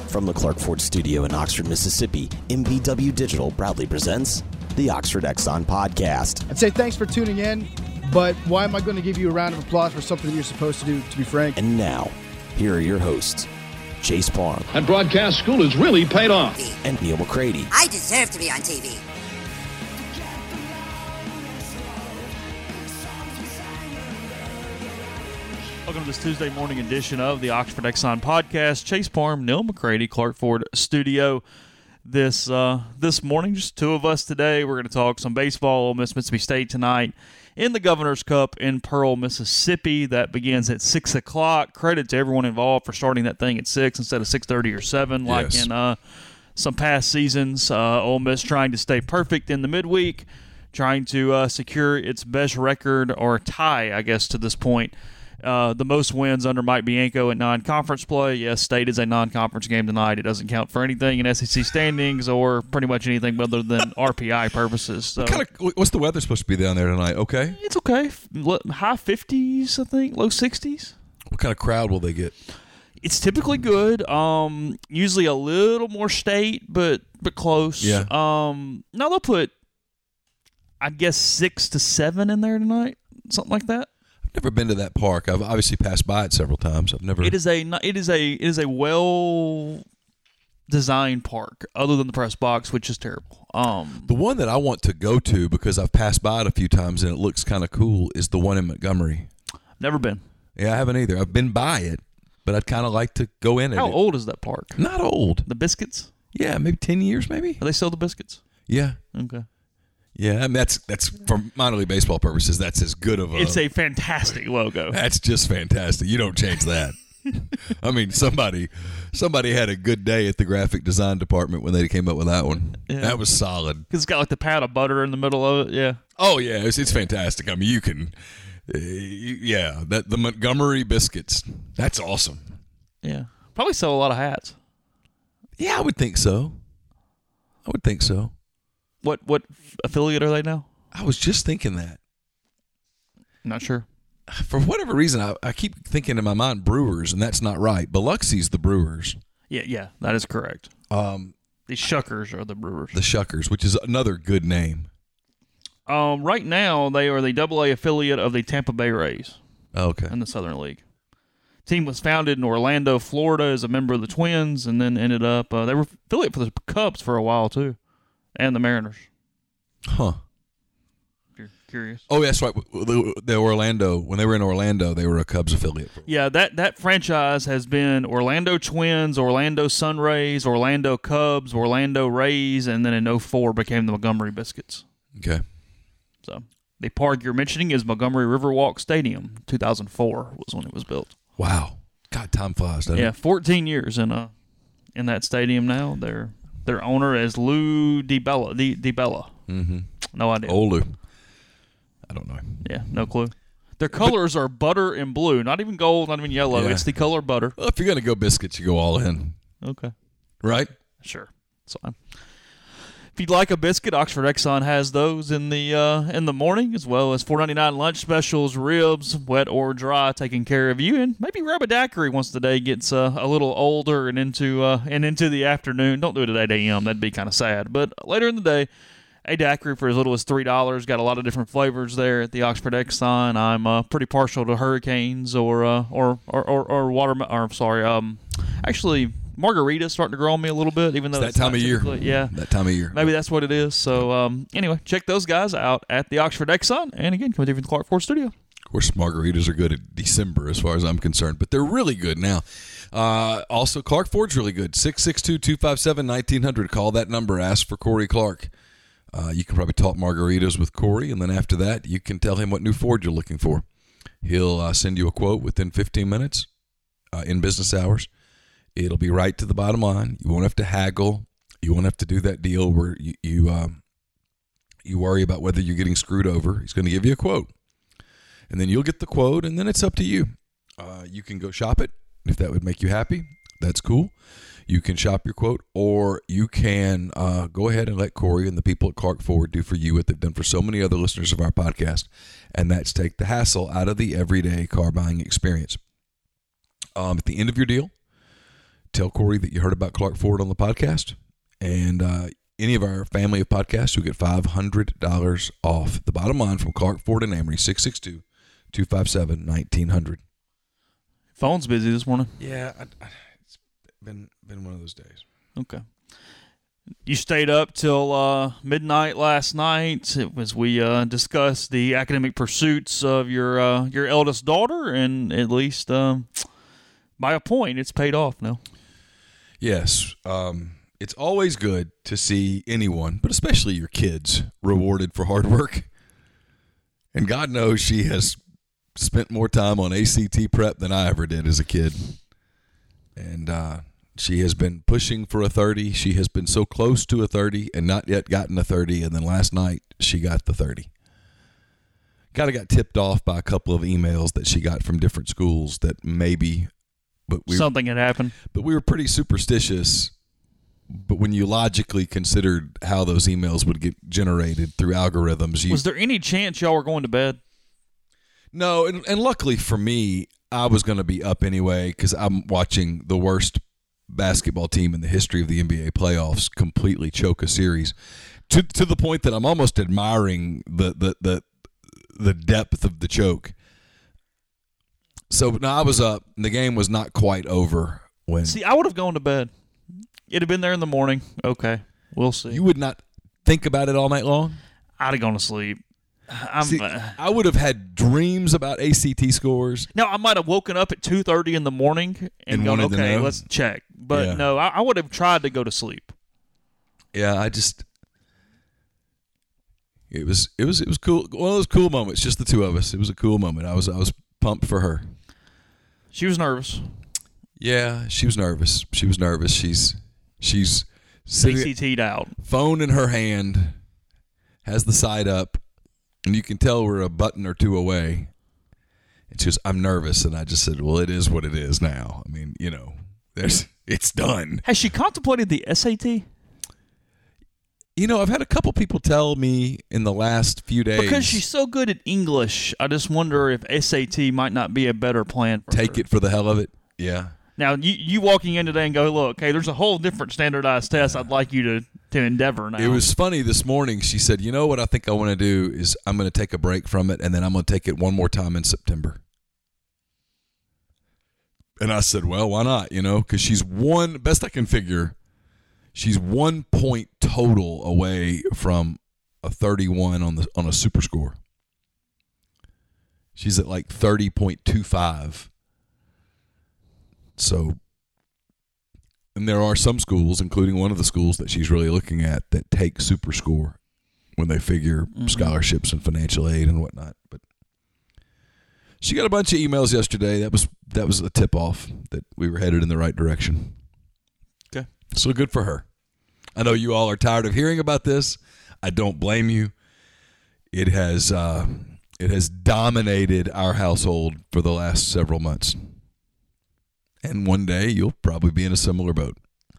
From the Clark Ford Studio in Oxford, Mississippi, MVW Digital proudly presents the Oxford Exxon Podcast. I'd say thanks for tuning in, but why am I going to give you a round of applause for something that you're supposed to do, to be frank? And now, here are your hosts, Chase Parham. And broadcast school has really paid off. And Neil McCready. I deserve to be on TV. Welcome to this Tuesday morning edition of the Oxford Exxon Podcast. Chase Parham, Neil McCready, Clark Ford Studio. This morning, just two of us today. We're going to talk some baseball. Ole Miss, Mississippi State tonight in the Governor's Cup in Pearl, Mississippi. That begins at 6 o'clock. Credit to everyone involved for starting that thing at 6 instead of 6:30 or 7 like in some past seasons. Ole Miss trying to stay perfect in the midweek, trying to secure its best record or tie, I guess, to this point. The most wins under Mike Bianco in non-conference play. Yes, State is a non-conference game tonight. It doesn't count for anything in SEC standings or pretty much anything other than RPI purposes. So, what's the weather supposed to be down there tonight? Okay? It's okay. High 50s, I think. Low 60s. What kind of crowd will they get? It's typically good. Usually a little more State, but close. Yeah. Now they'll put, I guess, 6 to 7 in there tonight. Something like that. Never been to that park. I've obviously passed by it several times. I've never. It is a well designed park, other than the press box, which is terrible. The one that I want to go to because I've passed by it a few times and it looks kind of cool is the one in Montgomery. Never been. Yeah, I haven't either. I've been by it, but I'd kind of like to go in it. How old is that park? Not old. The Biscuits? Yeah, maybe 10 years, maybe. Are they still the Biscuits? Yeah. Okay. Yeah, I mean, that's for minor league baseball purposes. That's as good of a. It's a fantastic logo. That's just fantastic. You don't change that. I mean, somebody had a good day at the graphic design department when they came up with that one. Yeah. That was solid. Because it's got like the pat of butter in the middle of it. Yeah. Oh yeah, it's fantastic. I mean, you can, the Montgomery Biscuits. That's awesome. Yeah, probably sell a lot of hats. Yeah, I would think so. What affiliate are they now? I was just thinking that. Not sure. For whatever reason, I keep thinking in my mind Brewers, and that's not right. Biloxi's the Brewers. Yeah, that is correct. The Shuckers are the Brewers. The Shuckers, which is another good name. Right now, they are the AA affiliate of the Tampa Bay Rays. Okay. In the Southern League. Team was founded in Orlando, Florida, as a member of the Twins, and then ended up they were affiliate for the Cubs for a while too. And the Mariners. Huh. If you're curious. Oh, that's right. The Orlando, when they were in Orlando, they were a Cubs affiliate. Yeah, that franchise has been Orlando Twins, Orlando Sunrays, Orlando Cubs, Orlando Rays, and then in 2004 became the Montgomery Biscuits. Okay. So the park you're mentioning is Montgomery Riverwalk Stadium. 2004 was when it was built. Wow. God, time flies, doesn't it? Yeah, 14 years in that stadium now. Their owner is Lou DiBella. Mm-hmm. No idea. Old Lou. I don't know. Yeah, no clue. Their colors are butter and blue. Not even gold, not even yellow. Yeah. It's the color butter. Well, if you're going to go biscuits, you go all in. Okay. Right? Sure. That's fine. If you'd like a biscuit, Oxford Exxon has those in the morning, as well as $4.99 lunch specials, ribs, wet or dry, taking care of you. And maybe grab a daiquiri once the day gets a little older and into the afternoon. Don't do it at 8 a.m. That'd be kind of sad. But later in the day, a daiquiri for as little as $3. Got a lot of different flavors there at the Oxford Exxon. I'm pretty partial to hurricanes or actually. Margarita's starting to grow on me a little bit, even though it's that time of year. Yeah, that time of year. Maybe that's what it is. So anyway, check those guys out at the Oxford Exxon. And again, coming to you from the Clark Ford Studio. Of course, margaritas are good at December as far as I'm concerned, but they're really good now. Also, Clark Ford's really good. 662-257-1900. Call that number. Ask for Corey Clark. You can probably talk margaritas with Corey, and then after that, you can tell him what new Ford you're looking for. He'll send you a quote within 15 minutes in business hours. It'll be right to the bottom line. You won't have to haggle. You won't have to do that deal where you worry about whether you're getting screwed over. He's going to give you a quote. And then you'll get the quote, and then it's up to you. You can go shop it. If that would make you happy, that's cool. You can shop your quote, or you can go ahead and let Corey and the people at Clark Ford do for you what they've done for so many other listeners of our podcast, and that's take the hassle out of the everyday car buying experience. At the end of your deal, tell Corey that you heard about Clark Ford on the podcast. And any of our family of podcasts, you'll get $500 off. The bottom line from Clark Ford and Amory, 662-257-1900. Phone's busy this morning. Yeah, it's been one of those days. Okay. You stayed up till midnight last night as we discussed the academic pursuits of your eldest daughter, and at least by a point, it's paid off now. Yes. It's always good to see anyone, but especially your kids, rewarded for hard work. And God knows she has spent more time on ACT prep than I ever did as a kid. And she has been pushing for a 30. She has been so close to a 30 and not yet gotten a 30. And then last night, she got the 30. Kind of got tipped off by a couple of emails that she got from different schools that maybe something had happened. But we were pretty superstitious. But when you logically considered how those emails would get generated through algorithms, was there any chance y'all were going to bed? No, and luckily for me, I was going to be up anyway because I'm watching the worst basketball team in the history of the NBA playoffs completely choke a series to the point that I'm almost admiring the depth of the choke. So now I was up, and the game was not quite over when. See, I would have gone to bed. It'd have been there in the morning. Okay, we'll see. You would not think about it all night long? I'd have gone to sleep. I would have had dreams about ACT scores. No, I might have woken up at 2:30 in the morning and gone, okay, let's check. But Yeah. no, I would have tried to go to sleep. Yeah, it was cool. One of those cool moments, just the two of us. It was a cool moment. I was pumped for her. She was nervous. Yeah, she was nervous. She's sitting, ACT'd out. phone in her hand, has the side up, and you can tell we're a button or two away. And she goes, "I'm nervous," and I just said, "Well, it is what it is now. I mean, it's done." Has she contemplated the SAT? I've had a couple people tell me in the last few days. Because she's so good at English, I just wonder if SAT might not be a better plan for Take her. it for the hell of it. Yeah. Now, you walking in today and go, look, hey, there's a whole different standardized test I'd like you to endeavor now. It was funny this morning. She said, "You know what I think I want to do is I'm going to take a break from it, and then I'm going to take it one more time in September." And I said, "Well, why not? Because she's best I can figure, she's 1 point total away from a 31 on a super score. She's at like 30.25. So, and there are some schools, including one of the schools that she's really looking at, that take super score when they figure scholarships and financial aid and whatnot. But she got a bunch of emails yesterday. That was a tip off that we were headed in the right direction. Okay. So good for her. I know you all are tired of hearing about this. I don't blame you. It has dominated our household for the last several months. And one day you'll probably be in a similar boat.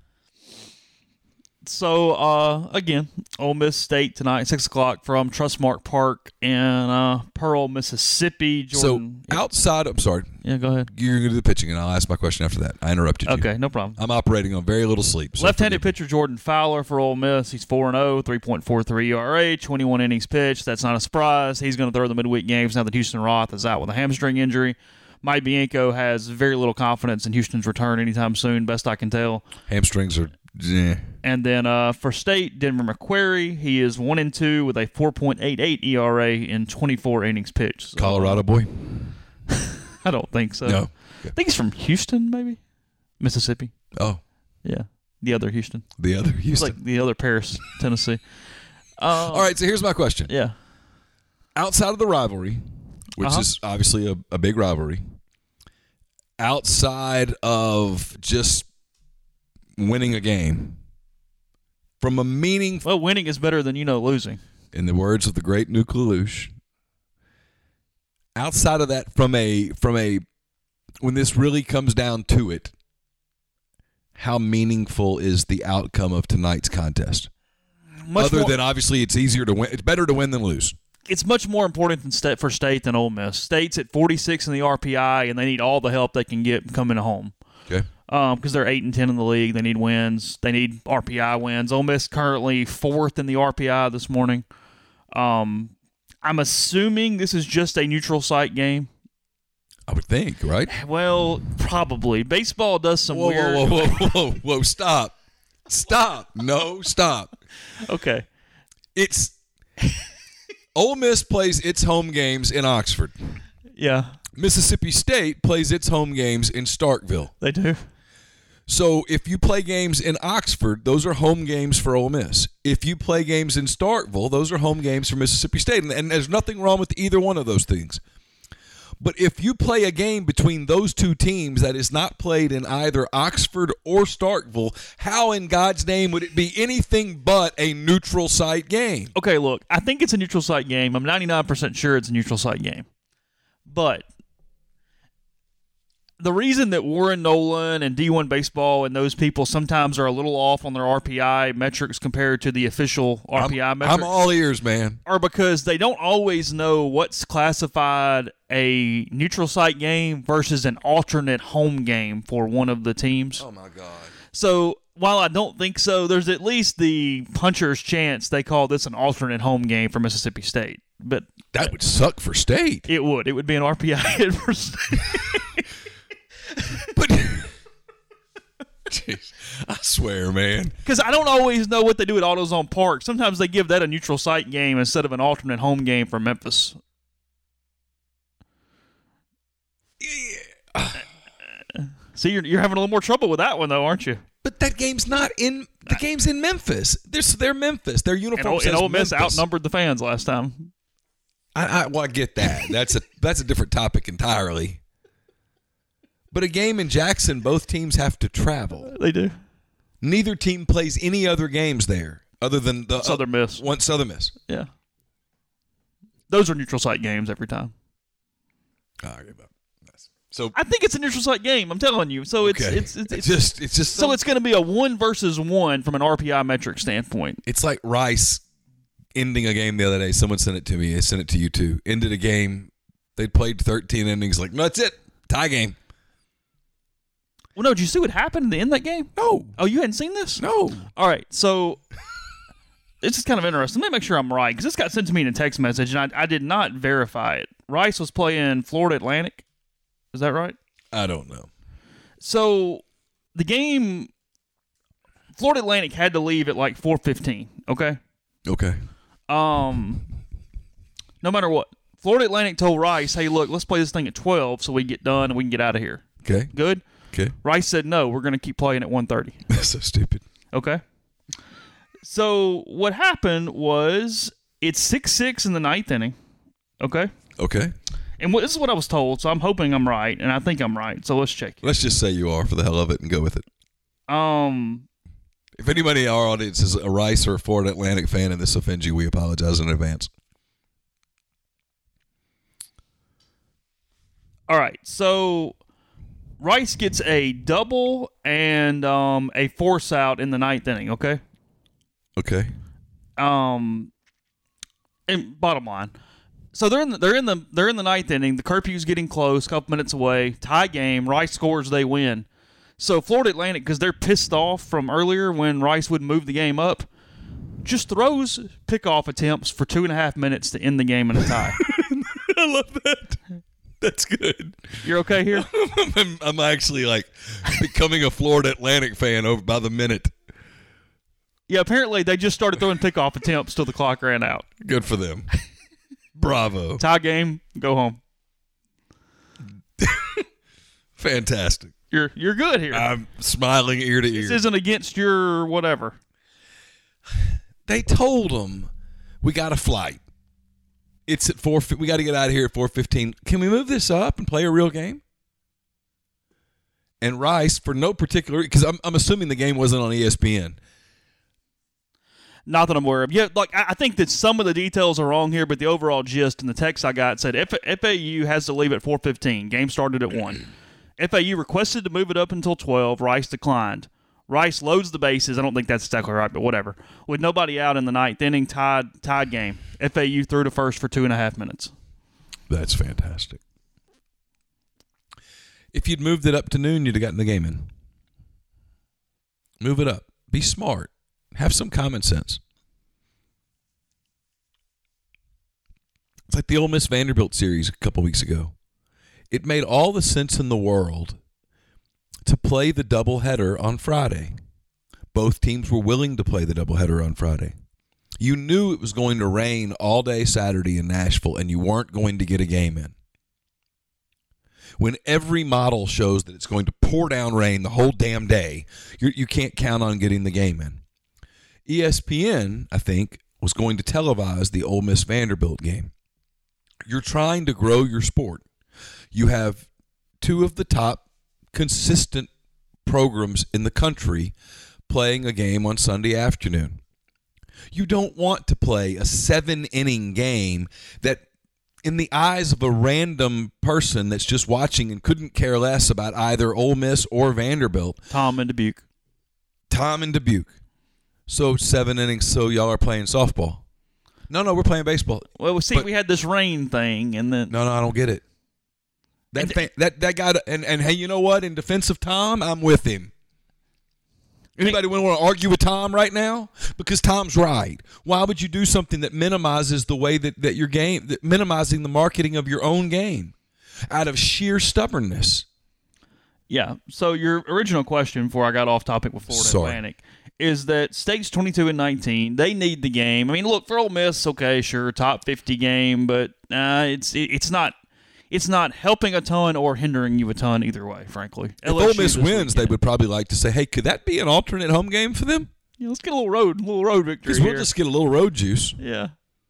So, again, Ole Miss State tonight, 6 o'clock from Trustmark Park in Pearl, Mississippi. Jordan, so outside, I'm sorry. Yeah, go ahead. You're going to do the pitching, and I'll ask my question after that. I interrupted you. Okay, no problem. I'm operating on very little sleep. So Left-handed pitcher Jordan Fowler for Ole Miss. He's 4-0, 3.43 ERA, 21 innings pitched. That's not a surprise. He's going to throw the midweek games now that Houston Roth is out with a hamstring injury. Mike Bianco has very little confidence in Houston's return anytime soon, best I can tell. Hamstrings are... And then for State, Denver McQuarrie, he is 1-2 with a 4.88 ERA in 24 innings pitched. So, Colorado boy? I don't think so. No. I think he's from Houston, maybe? Mississippi. Oh. Yeah. The other Houston. The other Houston. It's like the other Paris, Tennessee. All right, so here's my question. Yeah. Outside of the rivalry, which is obviously a big rivalry, outside of just winning a game, from a meaningful... Well, winning is better than, losing. In the words of the great Nuke Lelouch, outside of that, from a when this really comes down to it, how meaningful is the outcome of tonight's contest? Other than obviously it's easier to win. It's better to win than lose. It's much more important for State than Ole Miss. State's at 46 in the RPI, and they need all the help they can get coming home. Okay. Because they're 8-10 in the league. They need wins. They need RPI wins. Ole Miss currently 4th in the RPI this morning. I'm assuming this is just a neutral site game. I would think, right? Well, probably. Baseball does some Whoa, weird. whoa! Stop! No, stop. Okay. It's Ole Miss plays its home games in Oxford. Yeah, Mississippi State plays its home games in Starkville. they do. So if you play games in Oxford, those are home games for Ole Miss. If you play games in Starkville, those are home games for Mississippi State. And there's nothing wrong with either one of those things. But if you play a game between those two teams that is not played in either Oxford or Starkville, how in God's name would it be anything but a neutral site game? Okay, look, I think it's a neutral site game. I'm 99% sure it's a neutral site game. But the reason that Warren Nolan and D1 Baseball and those people sometimes are a little off on their RPI metrics compared to the official RPI metrics I'm all ears, man. are because they don't always know what's classified a neutral site game versus an alternate home game for one of the teams. Oh, my God. So while I don't think so, there's at least the puncher's chance they call this an alternate home game for Mississippi State. But That would suck for State. it would. It would be an RPI hit for State. But jeez, I swear, man. Because I don't always know what they do at AutoZone Park. Sometimes they give that a neutral site game instead of an alternate home game for Memphis. See, you're having a little more trouble with that one, though, aren't you? But that game's not in the game's in Memphis. They're Memphis. Their uniform And says Ole Miss Memphis. outnumbered the fans last time. I get that. That's a different topic entirely. But a game in Jackson, both teams have to travel. They do. Neither team plays any other games there other than the Southern Miss. One Southern Miss. Yeah. Those are neutral site games every time. So I think it's a neutral site game. I'm telling you. So it's okay. it's just so it's going to be a 1 versus 1 from an RPI metric standpoint. It's like Rice ending a game the other day. Someone sent it to me. I sent it to you too. Ended a game. They played 13 innings. Like, no, that's it. Tie game. Well, no, did you see what happened to end that game? No. Oh, you hadn't seen this? No. All right, so this is kind of interesting. Let me make sure I'm right, because this got sent to me in a text message, and I did not verify it. Rice was playing Florida Atlantic. Is that right? I don't know. So the game, Florida Atlantic had to leave at like 4:15, okay? Okay. No matter what, Florida Atlantic told Rice, hey, look, let's play this thing at 12 so we get done and we can get out of here. Okay. Good? Okay. Rice said, no, we're going to keep playing at 1:30. That's so stupid. Okay. So what happened was it's 6-6 in the ninth inning. Okay. Okay. And this is what I was told, so I'm hoping I'm right, and I think I'm right. So let's check. Let's just say you are for the hell of it and go with it. If anybody in our audience is a Rice or a Florida Atlantic fan and this offends you, we apologize in advance. All right. So Rice gets a double and a force out in the ninth inning. Okay. Okay. And bottom line, so they're in the ninth inning. The curfew's getting close, a couple minutes away. Tie game. Rice scores, they win. So Florida Atlantic, because they're pissed off from earlier when Rice wouldn't move the game up, just throws pickoff attempts for 2.5 minutes to end the game in a tie. I love that. That's good. You're okay here? I'm actually like becoming a Florida Atlantic fan over by the minute. Yeah, apparently they just started throwing pickoff attempts till the clock ran out. Good for them. Bravo. Tie game, go home. Fantastic. You're good here. I'm smiling ear to ear. This isn't against your whatever. They told them we got a flight. It's at 4. We got to get out of here at 4:15. Can we move this up and play a real game? And Rice, for no particular, because I'm assuming the game wasn't on ESPN. Not that I'm aware of. Yeah, like I think that some of the details are wrong here, but the overall gist in the text I got said FAU has to leave at 4:15. Game started at 1. FAU requested to move it up until 12. Rice declined. Rice loads the bases. I don't think that's exactly right, but whatever. With nobody out in the ninth inning, tied game. FAU threw to first for 2.5 minutes. That's fantastic. If you'd moved it up to noon, you'd have gotten the game in. Move it up. Be smart. Have some common sense. It's like the Ole Miss Vanderbilt series a couple weeks ago. It made all the sense in the world to play the doubleheader on Friday. Both teams were willing to play the doubleheader on Friday. You knew it was going to rain all day Saturday in Nashville, and you weren't going to get a game in. When every model shows that it's going to pour down rain the whole damn day, you can't count on getting the game in. ESPN, I think, was going to televise the Ole Miss Vanderbilt game. You're trying to grow your sport. You have two of the top consistent programs in the country playing a game on Sunday afternoon. You don't want to play a 7-inning game that, in the eyes of a random person that's just watching and couldn't care less about either Ole Miss or Vanderbilt. Tom in Dubuque. So 7 innings, so y'all are playing softball. No, we're playing baseball. Well, we had this rain thing, and then No, I don't get it. That guy, and hey, you know what? In defense of Tom, I'm with him. Anybody want to argue with Tom right now? Because Tom's right. Why would you do something that minimizes the way that your game, that minimizing the marketing of your own game out of sheer stubbornness? Yeah. So your original question before I got off topic with Florida Atlantic is that State's 22-19. They need the game. I mean, look, for Ole Miss, okay, sure, top 50 game, but it's not helping a ton or hindering you a ton either way, frankly. If Ole Miss wins, they would probably like to say, hey, could that be an alternate home game for them? Yeah, let's get a little road victory because we'll just get a little road juice. Yeah.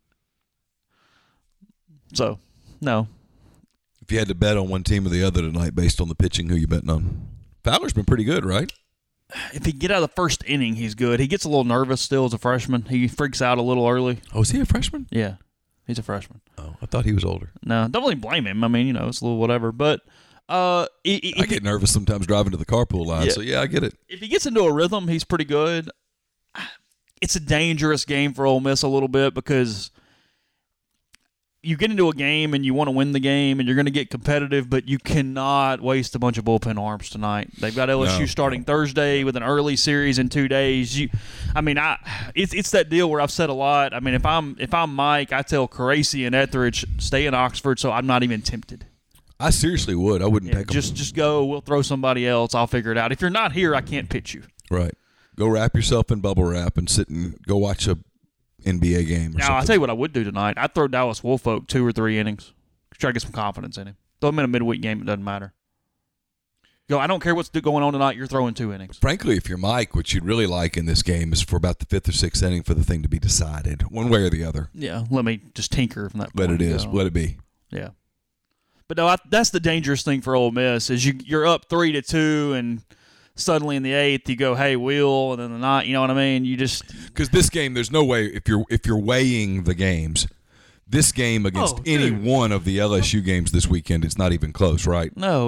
So, no. If you had to bet on one team or the other tonight based on the pitching, who you betting on? Fowler's been pretty good, right? If he get out of the first inning, he's good. He gets a little nervous still as a freshman. He freaks out a little early. Oh, is he a freshman? Yeah, he's a freshman. Oh, I thought he was older. No, don't really blame him. I mean, it's a little whatever. But I get nervous sometimes driving to the carpool line, so yeah, I get it. If he gets into a rhythm, he's pretty good. It's a dangerous game for Ole Miss a little bit because you get into a game and you want to win the game and you're going to get competitive, but you cannot waste a bunch of bullpen arms tonight. They've got LSU starting Thursday with an early series in 2 days. It's that deal where I've said a lot. I mean, if I'm Mike, I tell Caracci and Etheridge stay in Oxford, so I'm not even tempted. I seriously would. I wouldn't take them. Just go. We'll throw somebody else. I'll figure it out. If you're not here, I can't pitch you. Right. Go wrap yourself in bubble wrap and sit and go watch a NBA game or something. I'll tell you what I would do tonight. I'd throw Dallas Woolfolk 2 or 3 innings. Try to get some confidence in him. Throw him in a midweek game. It doesn't matter. Go, I don't care what's going on tonight. You're throwing 2 innings. Frankly, if you're Mike, what you'd really like in this game is for about the 5th or 6th inning for the thing to be decided, one way or the other. Yeah, let me just tinker from that point. Let it is. Let it be. Yeah. But no, that's the dangerous thing for Ole Miss is you're up 3-2 and suddenly in the 8th you go, hey, Will, and then the 9th, you know what I mean? You just – because this game, there's no way if you're weighing the games, this game against any one of the LSU games this weekend, it's not even close, right? No.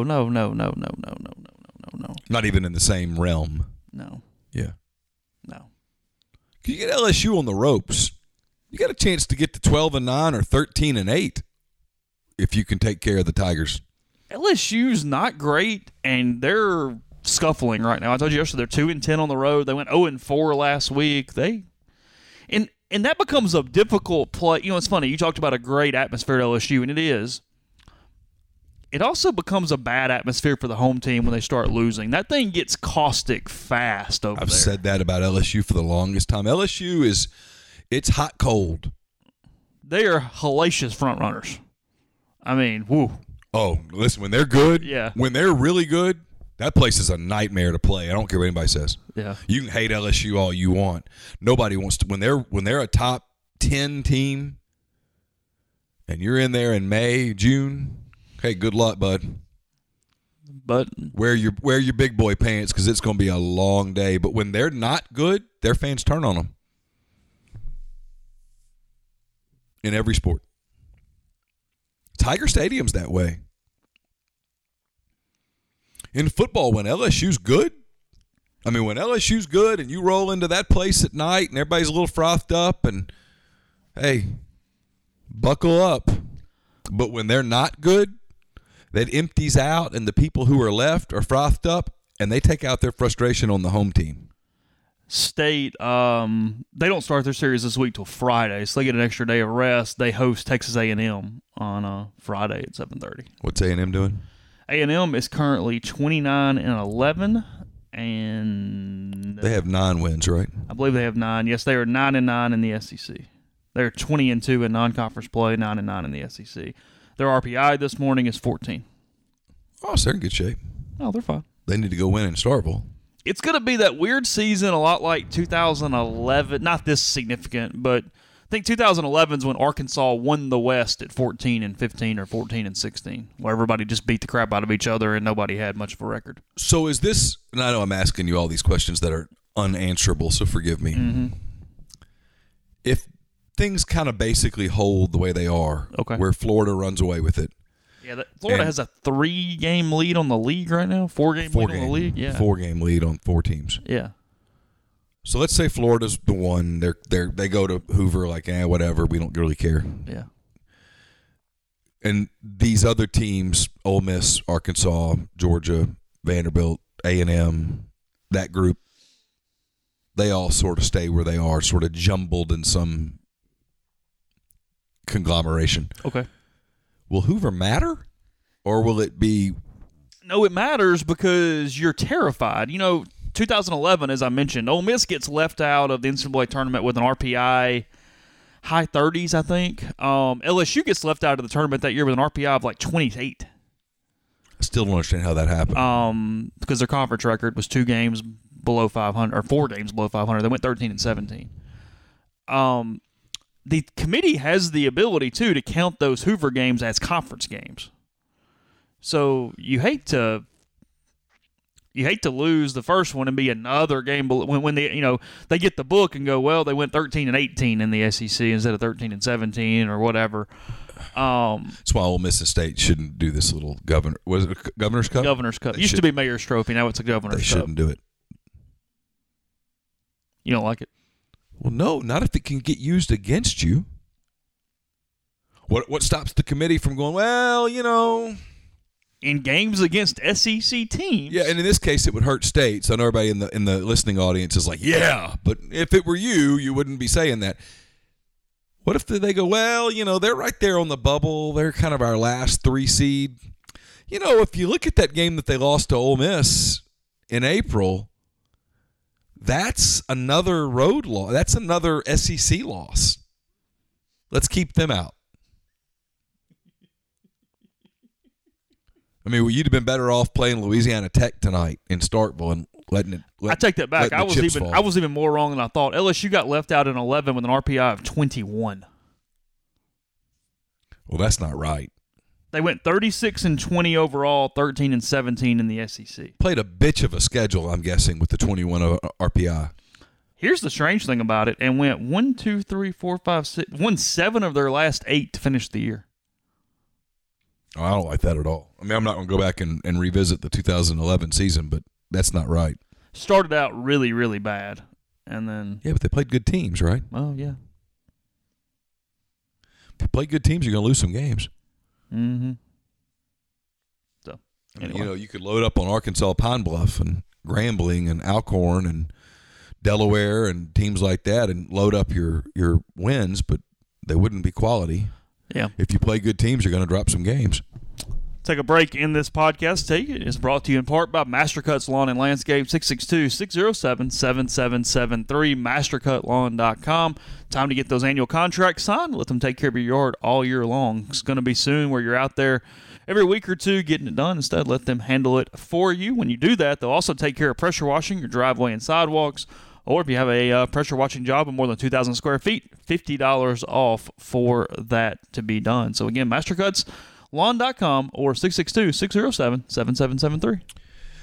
Not even in the same realm. No. Yeah. No. You get LSU on the ropes. You got a chance to get to 12-9 or 13-8 if you can take care of the Tigers. LSU's not great, and they're scuffling right now. I told you yesterday they're 2-10 on the road. They went 0-4 last week. And that becomes a difficult play. You know, it's funny. You talked about a great atmosphere at LSU, and it is. It also becomes a bad atmosphere for the home team when they start losing. That thing gets caustic fast over there. I've said that about LSU for the longest time. LSU it's hot cold. They are hellacious front runners. I mean, whoo. Oh, listen, when they're good, when they're really good, that place is a nightmare to play. I don't care what anybody says. Yeah. You can hate LSU all you want. Nobody wants to when they're a top 10 team and you're in there in May, June, hey, good luck, bud. But wear your big boy pants because it's going to be a long day. But when they're not good, their fans turn on them. In every sport. Tiger Stadium's that way. In football, when LSU's good, when LSU's good and you roll into that place at night and everybody's a little frothed up and, hey, buckle up. But when they're not good, that empties out, and the people who are left are frothed up, and they take out their frustration on the home team. State, they don't start their series this week till Friday, so they get an extra day of rest. They host Texas A&M on Friday at 7:30. What's A&M doing? A&M is currently 29-11, and They have 9 wins, right? I believe they have 9. Yes, they are 9-9 in the SEC. They're 20-2 in non-conference play, 9-9 in the SEC. Their RPI this morning is 14. Oh, so they're in good shape. Oh, they're fine. They need to go win in Starkville. It's going to be that weird season, a lot like 2011. Not this significant, but I think 2011 is when Arkansas won the West at 14-15 or 14-16, where everybody just beat the crap out of each other and nobody had much of a record. So is this, and I know I'm asking you all these questions that are unanswerable, so forgive me. Mm-hmm. If things kind of basically hold the way they are, Okay. where Florida runs away with it. Yeah, Florida has a 3-game lead on the league right now. 4-game lead on the league. Yeah, 4-game lead on 4 teams. Yeah. So let's say Florida's the one. They go to Hoover like, whatever. We don't really care. Yeah. And these other teams, Ole Miss, Arkansas, Georgia, Vanderbilt, A&M, that group, they all sort of stay where they are, sort of jumbled in some conglomeration. Okay. Will Hoover matter, or will it be? No, it matters because you're terrified. 2011, as I mentioned, Ole Miss gets left out of the NCAA tournament with an RPI high 30s, I think. LSU gets left out of the tournament that year with an RPI of like 28. I still don't understand how that happened. Because their conference record was 2 games below 500, or 4 games below 500. They went 13-17. The committee has the ability, too, to count those Hoover games as conference games. So you hate to lose the first one and be another game when they they get the book and go, well, they went 13-18 in the SEC instead of 13-17 or whatever. That's why Ole Miss and State shouldn't do this little was it a Governor's Cup? Governor's Cup. It used to be Mayor's Trophy. Now it's a Governor's Cup. They shouldn't do it. You don't like it? Well, no, not if it can get used against you. What stops the committee from going, well, in games against SEC teams? Yeah, and in this case, it would hurt State. So I know everybody in the listening audience is like, yeah, but if it were you wouldn't be saying that. What if they go, well, they're right there on the bubble. They're kind of our last 3 seed. If you look at that game that they lost to Ole Miss in April, that's another road loss. That's another SEC loss. Let's keep them out. I mean, you'd have been better off playing Louisiana Tech tonight in Starkville and letting it. I take that back. I was even more wrong than I thought. LSU got left out in 11 with an RPI of 21. Well, that's not right. They went 36-20 overall, 13-17 in the SEC. Played a bitch of a schedule, I'm guessing, with the 21 RPI. Here's the strange thing about it, and went 1, 2, 3, 4, 5, 6, won 7 of their last 8 to finish the year. Oh, I don't like that at all. I mean, I'm not going to go back and revisit the 2011 season, but that's not right. Started out really, really bad, and then... Yeah, but they played good teams, right? Oh, yeah. If you play good teams, you're going to lose some games. Mm-hmm. So, anyway. You could load up on Arkansas Pine Bluff and Grambling and Alcorn and Delaware and teams like that and load up your wins, but they wouldn't be quality. Yeah. If you play good teams, you're going to drop some games. Take a break in this podcast. It is brought to you in part by Mastercuts Lawn and Landscape, 662-607-7773, mastercutlawn.com. Time to get those annual contracts signed. Let them take care of your yard all year long. It's going to be soon where you're out there every week or two getting it done. Instead, let them handle it for you. When you do that, they'll also take care of pressure washing your driveway and sidewalks. Or if you have a pressure washing job of more than 2,000 square feet, $50 off for that to be done. So, again, mastercutslawn.com or 662-607-7773.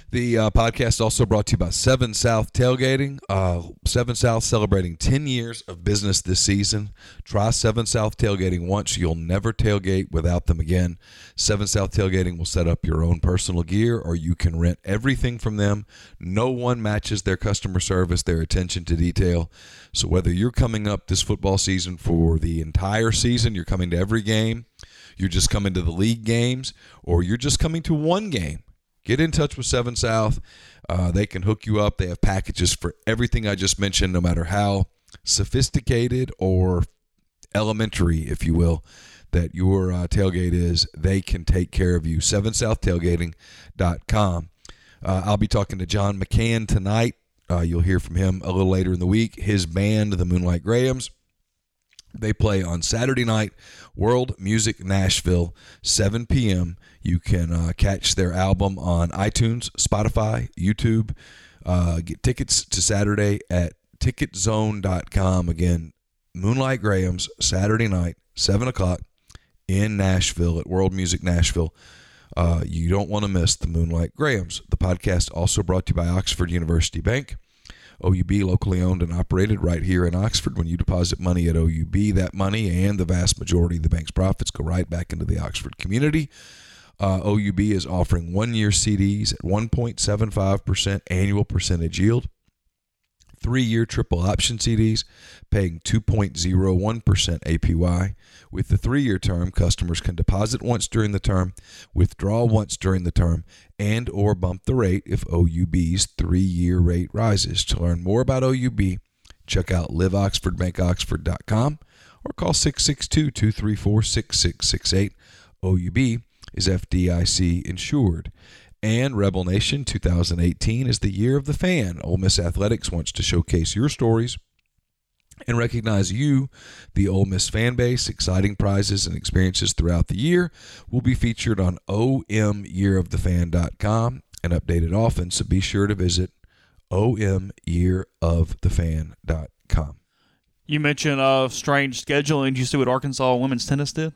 The podcast also brought to you by 7 South Tailgating. 7 South celebrating 10 years of business this season. Try 7 South Tailgating once. You'll never tailgate without them again. 7 South Tailgating will set up your own personal gear, or you can rent everything from them. No one matches their customer service, their attention to detail. So whether you're coming up this football season for the entire season, you're coming to every game, you're just coming to the league games, or you're just coming to one game, get in touch with 7 South. They can hook you up. They have packages for everything I just mentioned, no matter how sophisticated or elementary, if you will, that your tailgate is. They can take care of you. 7southtailgating.com. I'll be talking to John McCann tonight. You'll hear from him a little later in the week. His band, the Moonlight Grahams, they play on Saturday night, World Music Nashville, 7 p.m. You can catch their album on iTunes, Spotify, YouTube. Get tickets to Saturday at TicketZone.com. Again, Moonlight Grahams, Saturday night, 7 o'clock in Nashville at World Music Nashville. You don't want to miss the Moonlight Grahams. The podcast also brought to you by Oxford University Bank. OUB, locally owned and operated right here in Oxford. When you deposit money at OUB, that money and the vast majority of the bank's profits go right back into the Oxford community. OUB is offering 1-year CDs at 1.75% annual percentage yield. 3-year triple option CDs paying 2.01% APY. With the 3-year term, customers can deposit once during the term, withdraw once during the term, and or bump the rate if OUB's 3-year rate rises. To learn more about OUB, check out liveoxfordbankoxford.com or call 662-234-6668. OUB is FDIC insured. And Rebel Nation 2018 is the year of the fan. Ole Miss Athletics wants to showcase your stories and recognize you, the Ole Miss fan base. Exciting prizes and experiences throughout the year will be featured on omyearofthefan.com and updated often, so be sure to visit omyearofthefan.com. You mentioned strange scheduling. Did you see what Arkansas women's tennis did?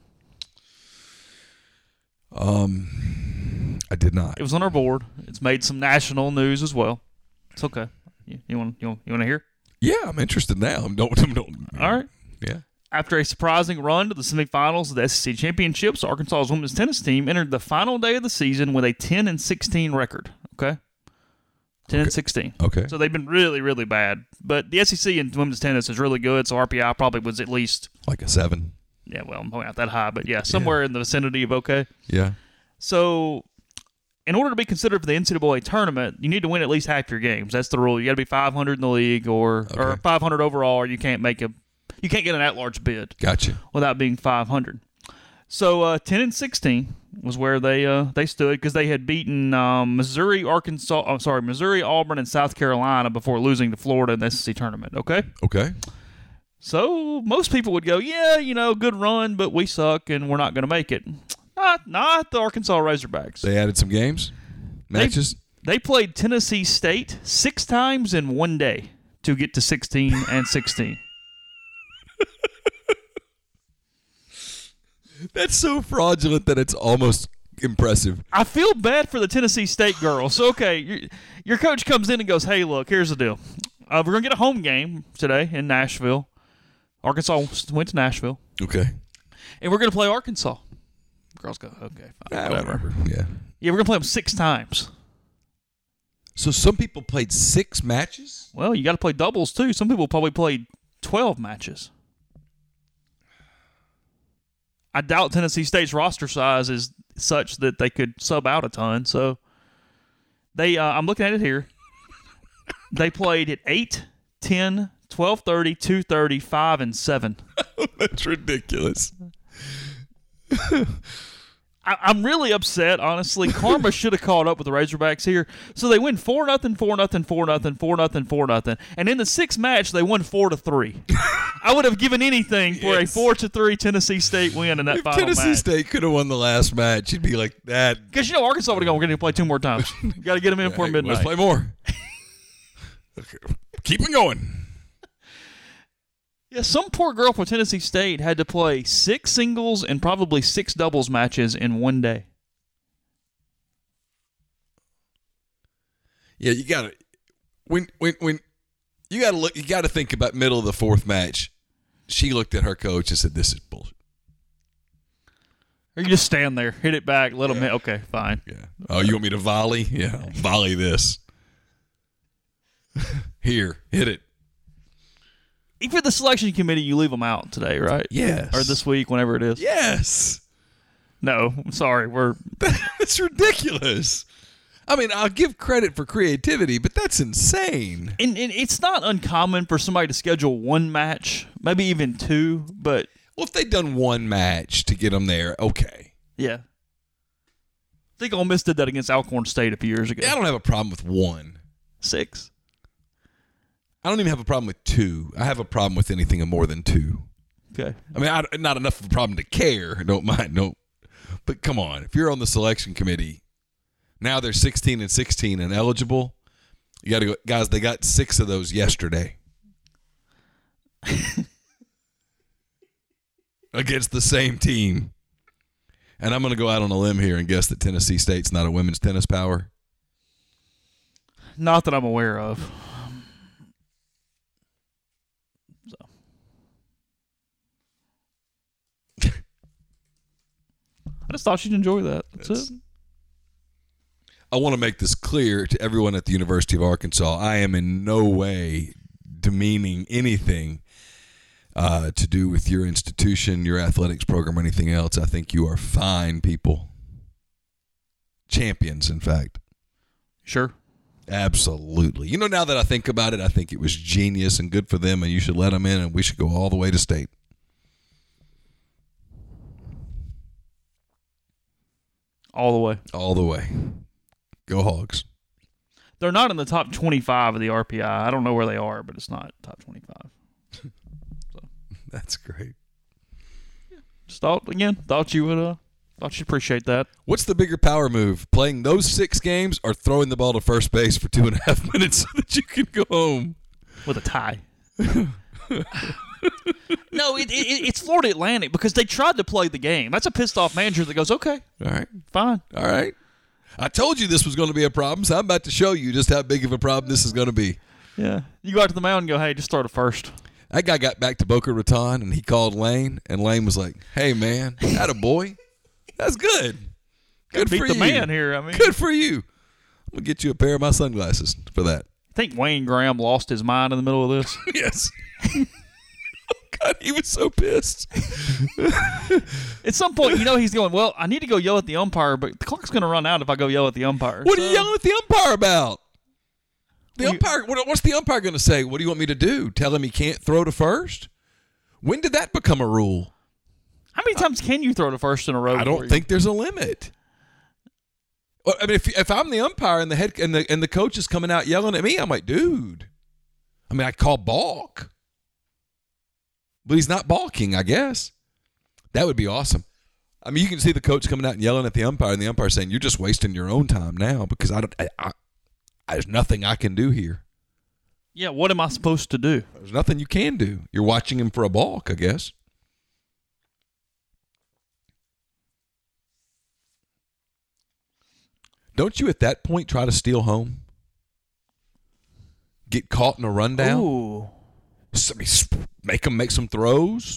I did not. It was on our board. It's made some national news as well. It's okay. You want to hear? Yeah, I'm interested now. All right. Yeah. After a surprising run to the semifinals of the SEC Championships, Arkansas's women's tennis team entered the final day of the season with a 10-16 record. Okay. 10-16. Okay. So they've been really, really bad. But the SEC in women's tennis is really good, so RPI probably was at least like a 7. Yeah, well, I'm probably not that high, but yeah, somewhere in the vicinity of okay. Yeah. So, in order to be considered for the NCAA tournament, you need to win at least half your games. That's the rule. You got to be 500 in the league or 500 overall, or you can't get an at-large bid. Gotcha. Without being 500. So 10-16 was where they stood because they had beaten Missouri, Auburn, and South Carolina before losing to Florida in the SEC tournament. Okay. So most people would go, yeah, good run, but we suck and we're not going to make it. Not the Arkansas Razorbacks. They added some matches. They played Tennessee State 6 times in one day to get to 16-16. That's so fraudulent that it's almost impressive. I feel bad for the Tennessee State girls. So, okay, your coach comes in and goes, hey, look, here's the deal. We're going to get a home game today in Nashville. Arkansas went to Nashville. Okay. And we're going to play Arkansas. Girls go, okay, fine, whatever. Yeah, we're going to play them 6 times. So some people played 6 matches? Well, you got to play doubles, too. Some people probably played 12 matches. I doubt Tennessee State's roster size is such that they could sub out a ton. So they, I'm looking at it here. They played at 8, 10, 12:30, 2:30, 5, and 7. That's ridiculous. I'm really upset, honestly. Karma should have caught up with the Razorbacks here. So they win 4-0, 4-0, 4-0, 4-0, 4-0. And in the 6th match, they won 4-3. I would have given anything for a 4-3 Tennessee State win in that final match. Tennessee State could have won the last match, you'd be like that. Because, Arkansas would have gone, we're going to play 2 more times. Got to get them in for midnight. Let's play more. Okay. Keep it going. Yeah, some poor girl for Tennessee State had to play 6 singles and probably 6 doubles matches in one day. Yeah, you got to when you got to look. You got to think about middle of the fourth match. She looked at her coach and said, "This is bullshit." Or you just stand there, hit it back, let them hit. Okay, fine. Yeah. Oh, you want me to volley? Yeah, I'll volley this. Here, hit it. Even the selection committee, you leave them out today, right? Yes. Or this week, whenever it is. Yes. No, I'm sorry. That's ridiculous. I mean, I'll give credit for creativity, but that's insane. And it's not uncommon for somebody to schedule one match, maybe even two, but... Well, if they'd done one match to get them there, okay. Yeah. I think Ole Miss did that against Alcorn State a few years ago. Yeah, I don't have a problem with one. 6. I don't even have a problem with 2. I have a problem with anything more than 2. Okay. I mean, not enough of a problem to care. Don't mind. No. But come on. If you're on the selection committee, now they're 16 and 16 and eligible. You got to go. Guys, they got 6 of those yesterday. Against the same team. And I'm going to go out on a limb here and guess that Tennessee State's not a women's tennis power. Not that I'm aware of. So. I just thought you'd enjoy that. That's it. I want to make this clear to everyone at the University of Arkansas. I am in no way demeaning anything to do with your institution, your athletics program, or anything else. I think you are fine people. Champions, in fact. Sure. Absolutely. You know, now that I think about it, I think it was genius and good for them, and you should let them in, and we should go all the way to state. All the way. All the way. Go Hogs. They're not in the top 25 of the RPI. I don't know where they are, but it's not top 25. That's great. Just thought you'd appreciate that. What's the bigger power move? Playing those 6 games or throwing the ball to first base for 2.5 minutes so that you can go home? With a tie. No, it's Florida Atlantic because they tried to play the game. That's a pissed off manager that goes, okay, all right, fine. All right. I told you this was going to be a problem, so I'm about to show you just how big of a problem this is going to be. Yeah. You go out to the mound and go, hey, just throw to first. That guy got back to Boca Raton, and he called Lane, and Lane was like, hey, man, attaboy. That's good. Good for you. Beat the man here. I mean, good for you. I'm going to get you a pair of my sunglasses for that. I think Wayne Graham lost his mind in the middle of this. Yes. God, he was so pissed. At some point, he's going, well, I need to go yell at the umpire, but the clock's going to run out if I go yell at the umpire. What are you yelling at the umpire about? The umpire. What's the umpire going to say? What do you want me to do? Tell him he can't throw to first? When did that become a rule? How many times can you throw to first in a row? I don't think there's a limit. I mean, if I'm the umpire and the head and the coach is coming out yelling at me, I'm like, dude. I mean, I call balk, but he's not balking. I guess that would be awesome. I mean, you can see the coach coming out and yelling at the umpire, and the umpire saying, "You're just wasting your own time now because there's nothing I can do here." Yeah, what am I supposed to do? There's nothing you can do. You're watching him for a balk, I guess. Don't you at that point try to steal home? Get caught in a rundown? Ooh. Make them make some throws?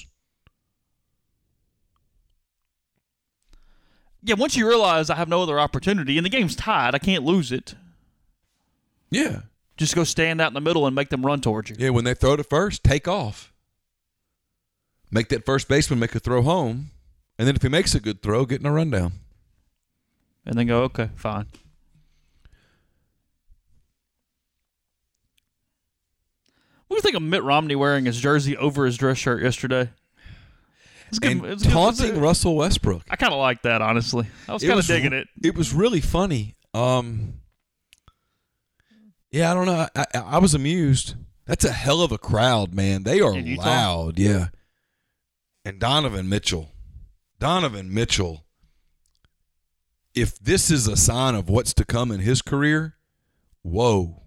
Yeah, once you realize I have no other opportunity and the game's tied, I can't lose it. Yeah. Just go stand out in the middle and make them run towards you. Yeah, when they throw to first, take off. Make that first baseman make a throw home. And then if he makes a good throw, get in a rundown. And then go, okay, fine. What do you think of Mitt Romney wearing his jersey over his dress shirt yesterday? And taunting Russell Westbrook. I kind of like that, honestly. I was kind of digging it. It was really funny. Yeah, I don't know. I was amused. That's a hell of a crowd, man. They are loud, yeah. And Donovan Mitchell. If this is a sign of what's to come in his career, whoa.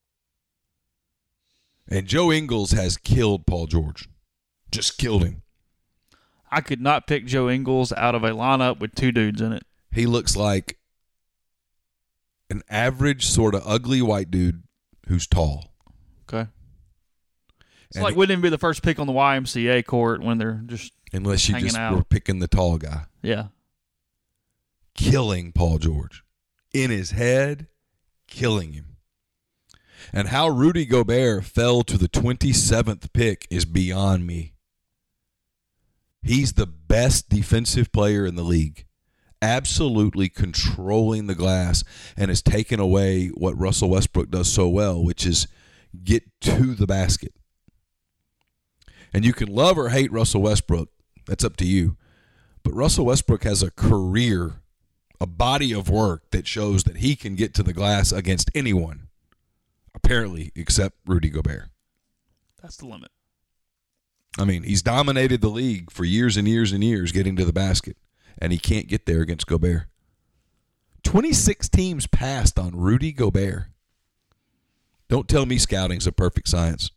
And Joe Ingles has killed Paul George. Just killed him. I could not pick Joe Ingles out of a lineup with 2 dudes in it. He looks like an average sort of ugly white dude who's tall. Okay. It's And like wouldn't even be the first pick on the YMCA court when they're just unless you hanging just out. were picking the tall guy. Yeah. Killing Paul George. In his head, killing him. And how Rudy Gobert fell to the 27th pick is beyond me. He's the best defensive player in the league. Absolutely controlling the glass and has taken away what Russell Westbrook does so well, which is get to the basket. And you can love or hate Russell Westbrook. That's up to you. But Russell Westbrook has a career, a body of work that shows that he can get to the glass against anyone, apparently, except Rudy Gobert. That's the limit. I mean, he's dominated the league for years and years and years getting to the basket, and he can't get there against Gobert. 26 teams passed on Rudy Gobert. Don't tell me scouting's a perfect science.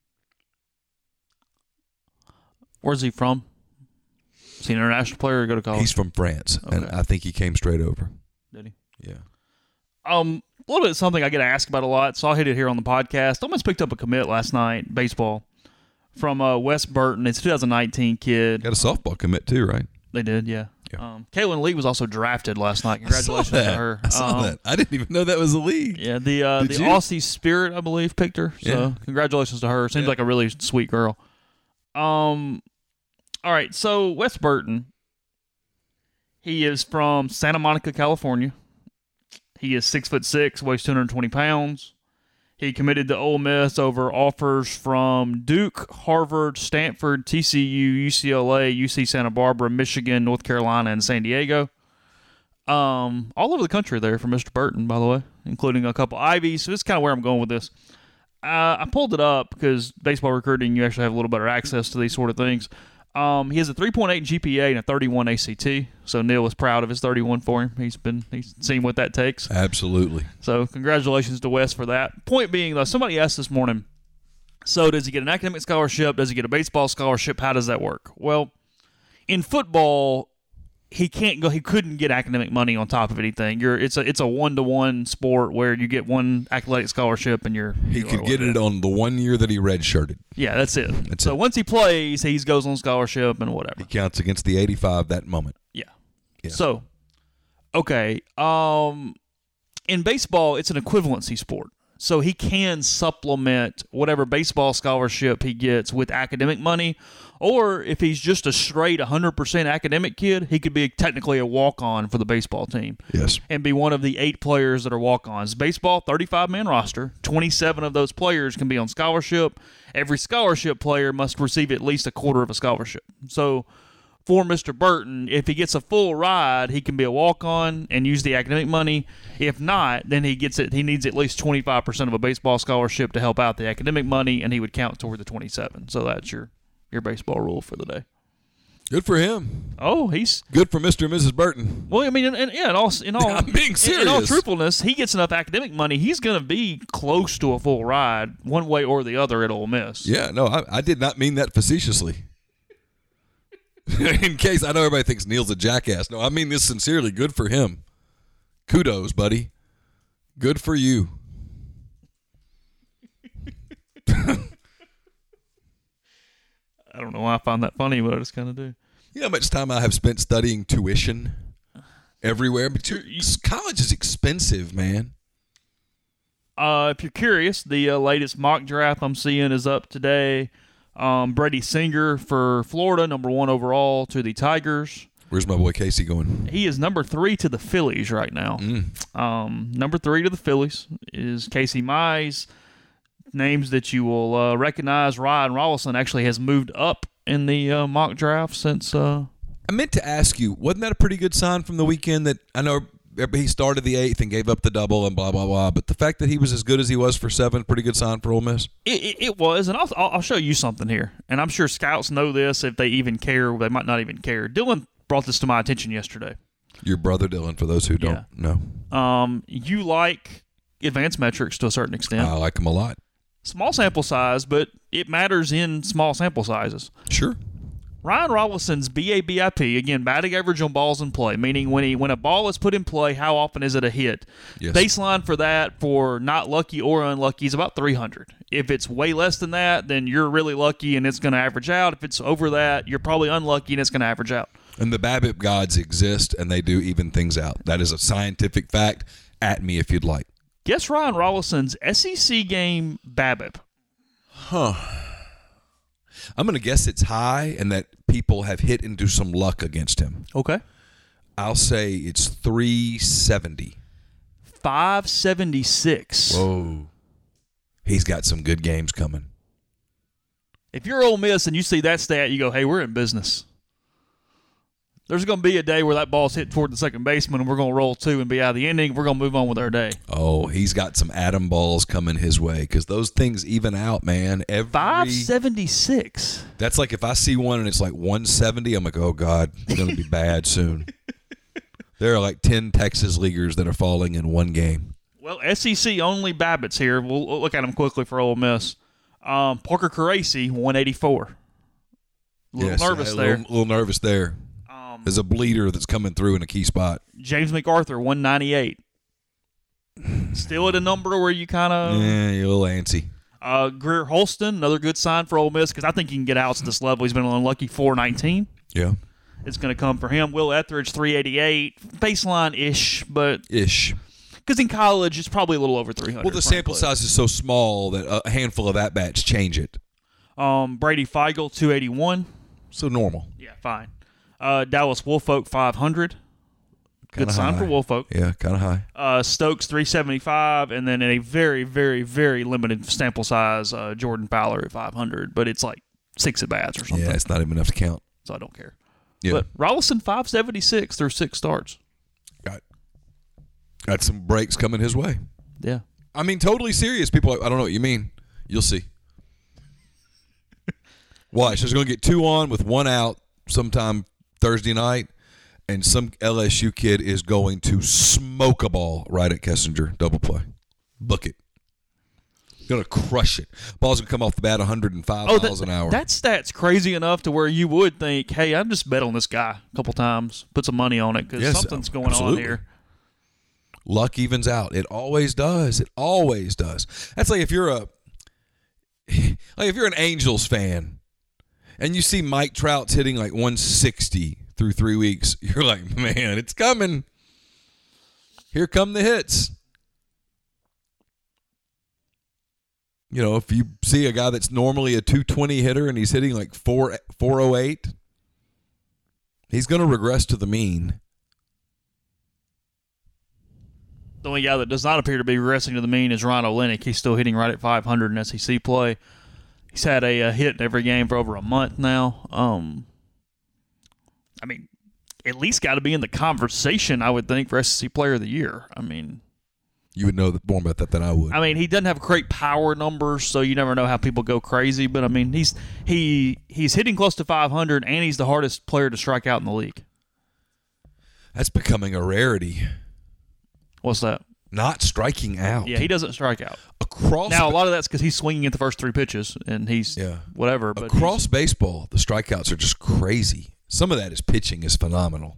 Where's he from? Is he an international player or go to college? He's from France, and Okay. I think he came straight over. Did he? Yeah. A little bit of something I get asked about a lot, so I'll hit it here on the podcast. Almost picked up a commit last night, baseball, from West Burton. It's a 2019 kid. Got a softball commit too, right? They did, yeah. Yeah. Kaylin Lee was also drafted last night. Congratulations to her. I saw that. I didn't even know that was a league. Yeah, the Did you? Aussie Spirit, I believe, picked her. So Yeah. congratulations to her. Seems like a really sweet girl. All right, so West Burton. He is from Santa Monica, California. He is 6'6", weighs 220 pounds. He committed to Ole Miss over offers from Duke, Harvard, Stanford, TCU, UCLA, UC Santa Barbara, Michigan, North Carolina, and San Diego. All over the country there for Mr. Burton, by the way, including a couple Ivies. So this is kind of where I'm going with this. I pulled it up because baseball recruiting, you actually have a little better access to these sort of things. He has a 3.8 GPA and a 31 ACT. So Neil is proud of his 31 for him. He's seen what that takes. Absolutely. So congratulations to Wes for that. Point being, though, somebody asked this morning, so does he get an academic scholarship? Does he get a baseball scholarship? How does that work? Well, in football, he couldn't get academic money on top of anything. It's a 1-to-1 sport where you get one athletic scholarship and He could get it on the 1 year that he redshirted. Yeah, that's it. That's so it. once he plays, he goes on scholarship and whatever. He counts against the 85 that moment. Yeah. Yeah. So, okay. In baseball, it's an equivalency sport. So he can supplement whatever baseball scholarship he gets with academic money. Or if he's just a straight 100% academic kid, he could be technically a walk-on for the baseball team. Yes. And be one of the 8 players that are walk-ons. Baseball, 35-man roster. 27 of those players can be on scholarship. Every scholarship player must receive at least a quarter of a scholarship. So for Mr. Burton, if he gets a full ride, he can be a walk-on and use the academic money. If not, then he needs at least 25% of a baseball scholarship to help out the academic money, and he would count toward the 27. So that's your baseball rule for the day. Good for him. Oh, he's Good for Mr. and Mrs. Burton. well. I mean, in all I'm being In all serious. truthfulness, he gets enough academic money. He's going to be close to a full ride, one way or the other, at Ole Miss. Yeah, no, I did not mean that facetiously. In case I know everybody thinks Neil's a jackass. No, I mean this sincerely. Good for him. Kudos, buddy. Good for you. I don't know why I find that funny, but I just kind of do. You know how much time I have spent studying tuition everywhere? But college is expensive, man. If you're curious, the latest mock draft I'm seeing is up today. Brady Singer for Florida, number 1 overall to the Tigers. Where's my boy Casey going? He is number 3 to the Phillies right now. Number 3 to the Phillies is Casey Mize. Names that you will recognize. Ryan Rollison actually has moved up in the mock draft since. I meant to ask you, wasn't that a pretty good sign from the weekend that I know he started the 8th and gave up the double and blah, blah, blah, but the fact that he was as good as he was for 7, pretty good sign for Ole Miss? It was, and I'll show you something here. And I'm sure scouts know this if they even care. They might not even care. Dylan brought this to my attention yesterday. Your brother Dylan, for those who don't know. You like advanced metrics to a certain extent. I like him a lot. Small sample size, but it matters in small sample sizes. Sure. Ryan Rollison's BABIP, again, batting average on balls in play, meaning when a ball is put in play, how often is it a hit? Yes. Baseline for that, for not lucky or unlucky, is about 300. If it's way less than that, then you're really lucky and it's going to average out. If it's over that, you're probably unlucky and it's going to average out. And the BABIP gods exist, and they do even things out. That is a scientific fact. At me if you'd like. Guess Ryan Rollison's SEC game BABIP. I'm going to guess it's high and that people have hit into some luck against him. Okay. I'll say it's 370. 576. Whoa. He's got some good games coming. If you're Ole Miss and you see that stat, you go, hey, we're in business. There's going to be a day where that ball's hit toward the second baseman and we're going to roll two and be out of the inning. We're going to move on with our day. Oh, he's got some atom balls coming his way because those things even out, man. 576. That's like if I see one and it's like 170, I'm like, oh, God, it's going to be bad soon. There are like 10 Texas leaguers that are falling in one game. Well, SEC only BABIPs here. We'll look at them quickly for Ole Miss. Parker Caracci, 184. A little nervous there. A little nervous there. There's a bleeder that's coming through in a key spot. James McArthur, 198. Still at a number where you kind of... Yeah, you're a little antsy. Greer Holston, another good sign for Ole Miss because I think he can get outs at this level. He's been unlucky, 419. Yeah. It's going to come for him. Will Etheridge, 388. Baseline-ish, but... Ish. Because in college, it's probably a little over 300. Well, the sample size is so small that a handful of at-bats change it. Brady Feigl, 281. So normal. Yeah, fine. Dallas Woolfolk, 500. Good sign for Woolfolk. Yeah, kind of high. Stokes, 375. And then in a very, very, very limited sample size, Jordan Fowler at 500. But it's like 6 at-bats or something. Yeah, it's not even enough to count. So I don't care. Yeah. But Rollison, 576 through 6 starts. Got some breaks coming his way. Yeah. I mean, totally serious. People are like, I don't know what you mean. You'll see. Watch. There's going to get 2 on with 1 out sometime Thursday night, and some LSU kid is going to smoke a ball right at Kessinger. Double play. Book it. Going to crush it. Ball's going to come off the bat 105 miles an hour. That stat's crazy enough to where you would think, hey, I'm just bet on this guy a couple times, put some money on it because something's going on here. Luck evens out. It always does. It always does. That's like if you're an Angels fan and you see Mike Trout's hitting like 160 through 3 weeks, you're like, man, it's coming. Here come the hits. You know, if you see a guy that's normally a 220 hitter and he's hitting like 408, he's going to regress to the mean. The only guy that does not appear to be regressing to the mean is Ryan Olenek. He's still hitting right at 500 in SEC play. He's had a hit in every game for over a month now. I mean, at least got to be in the conversation, I would think, for SEC Player of the Year. I mean, you would know more about that than I would. I mean, he doesn't have great power numbers, so you never know how people go crazy. But I mean, he's hitting close to 500, and he's the hardest player to strike out in the league. That's becoming a rarity. What's that? Not striking out. Yeah, he doesn't strike out. Now, a lot of that's because he's swinging at the first 3 pitches, and he's whatever. But across baseball, the strikeouts are just crazy. Some of that is pitching is phenomenal.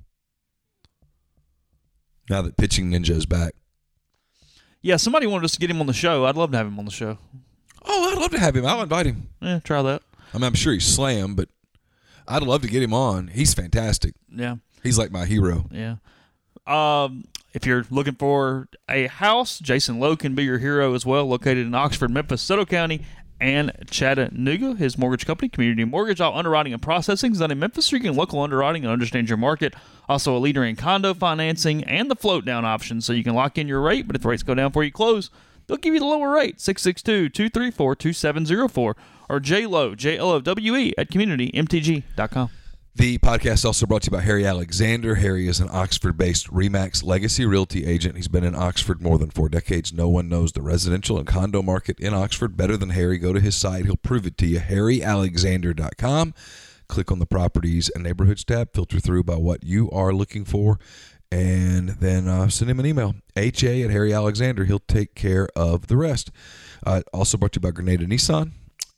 Now that Pitching Ninja is back. Yeah, somebody wanted us to get him on the show. I'd love to have him on the show. Oh, I'd love to have him. I'll invite him. Yeah, try that. I mean, I'm sure he's slam, but I'd love to get him on. He's fantastic. Yeah. He's like my hero. Yeah. If you're looking for a house, Jason Lowe can be your hero as well, located in Oxford, Memphis, Soto County, and Chattanooga. His mortgage company, Community Mortgage, all underwriting and processing is done in Memphis, so you can local underwriting and understand your market. Also a leader in condo financing and the float down option, so you can lock in your rate, but if the rates go down before you close, they'll give you the lower rate, 662-234-2704, or JLowe, JLOWE, at communitymtg.com. The podcast is also brought to you by Harry Alexander. Harry is an Oxford-based RE/MAX Legacy Realty agent. He's been in Oxford more than 4 decades. No one knows the residential and condo market in Oxford better than Harry. Go to his site. He'll prove it to you. HarryAlexander.com. Click on the Properties and Neighborhoods tab. Filter through by what you are looking for. And then send him an email. HA at Harry Alexander. He'll take care of the rest. Also brought to you by Grenada Nissan.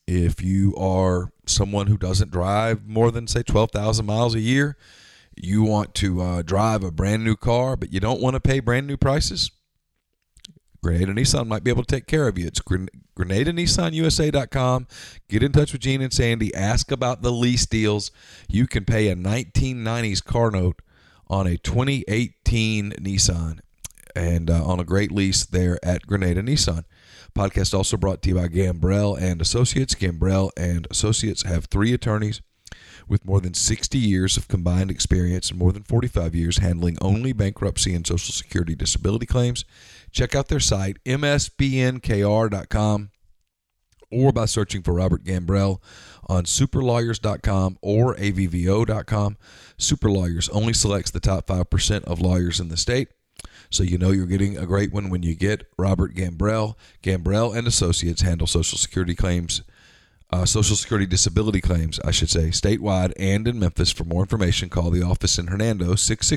If you are someone who doesn't drive more than, say, 12,000 miles a year, you want to drive a brand new car, but you don't want to pay brand new prices, Grenada Nissan might be able to take care of you. It's GrenadaNissanUSA.com. Get in touch with Gene and Sandy. Ask about the lease deals. You can pay a 1990s car note on a 2018 Nissan and on a great lease there at Grenada Nissan. Podcast also brought to you by Gambrell and Associates. Gambrell and Associates have 3 attorneys with more than 60 years of combined experience and more than 45 years handling only bankruptcy and Social Security disability claims. Check out their site, msbnkr.com, or by searching for Robert Gambrell on superlawyers.com or avvo.com. Super Lawyers only selects the top 5% of lawyers in the state, so you know you're getting a great one when you get Robert Gambrell. Gambrell and Associates handle Social Security claims, Social Security disability claims, I should say, statewide and in Memphis. For more information, call the office in Hernando,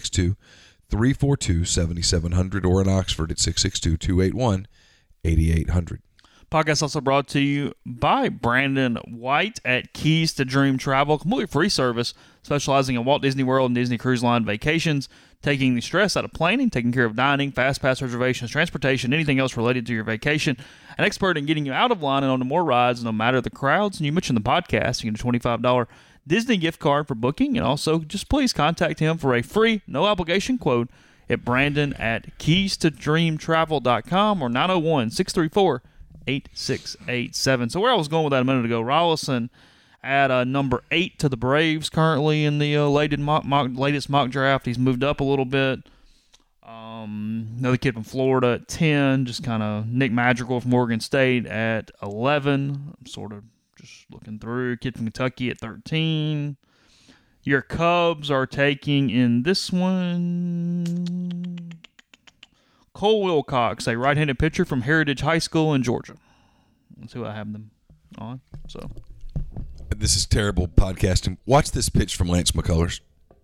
662-342-7700, or in Oxford at 662-281-8800. Podcast also brought to you by Brandon White at Keys to Dream Travel, completely free service, specializing in Walt Disney World and Disney Cruise Line vacations, taking the stress out of planning, taking care of dining, fast pass reservations, transportation, anything else related to your vacation. An expert in getting you out of line and onto more rides, no matter the crowds. And you mentioned the podcast, you get a $25 Disney gift card for booking, and also just please contact him for a free, no obligation quote at Brandon at keystoDreamTravel.com or 901-634-8687. So where I was going with that a minute ago, Rolison at number 8 to the Braves currently in the latest mock draft. He's moved up a little bit. Another kid from Florida at 10, just kind of Nick Madrigal from Oregon State at 11. I'm sort of just looking through. Kid from Kentucky at 13. Your Cubs are taking in this one Cole Wilcox, a right-handed pitcher from Heritage High School in Georgia. Let's see what I have them on. So this is terrible podcasting. Watch this pitch from Lance McCullers.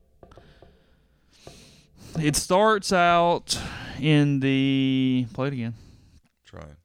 It starts out in the... Play it again. Try it.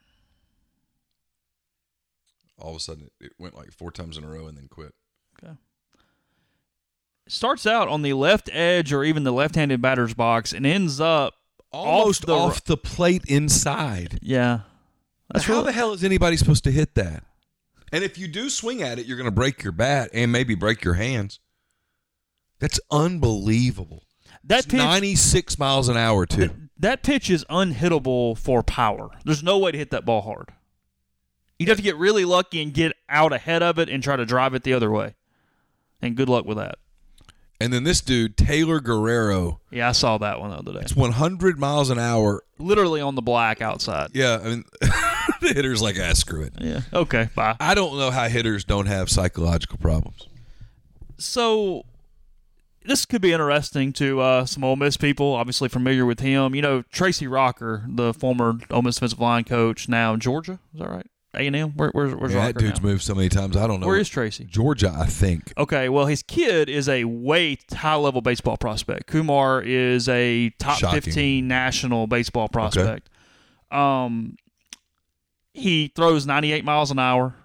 All of a sudden, it went like 4 times in a row and then quit. Okay. It starts out on the left edge or even the left-handed batter's box and ends up almost off the plate inside. Yeah. How the hell is anybody supposed to hit that? And if you do swing at it, you're going to break your bat and maybe break your hands. That's unbelievable. That pitch, 96 miles an hour, too. That pitch is unhittable for power. There's no way to hit that ball hard. You'd have to get really lucky and get out ahead of it and try to drive it the other way. And good luck with that. And then this dude, Taylor Guerrero. Yeah, I saw that one the other day. It's 100 miles an hour. Literally on the black outside. Yeah, I mean, the hitter's like, screw it. Yeah, okay, bye. I don't know how hitters don't have psychological problems. So, this could be interesting to some Ole Miss people, obviously familiar with him. You know, Tracy Rocker, the former Ole Miss defensive line coach, now in Georgia. Is that right? A&M? Where's Rocker that dude's now? moved so many times, I don't know. Where is Tracy? Georgia, I think. Okay, well, his kid is a way high-level baseball prospect. Kumar is a top 15 national baseball prospect. Okay. He throws 98 miles an hour.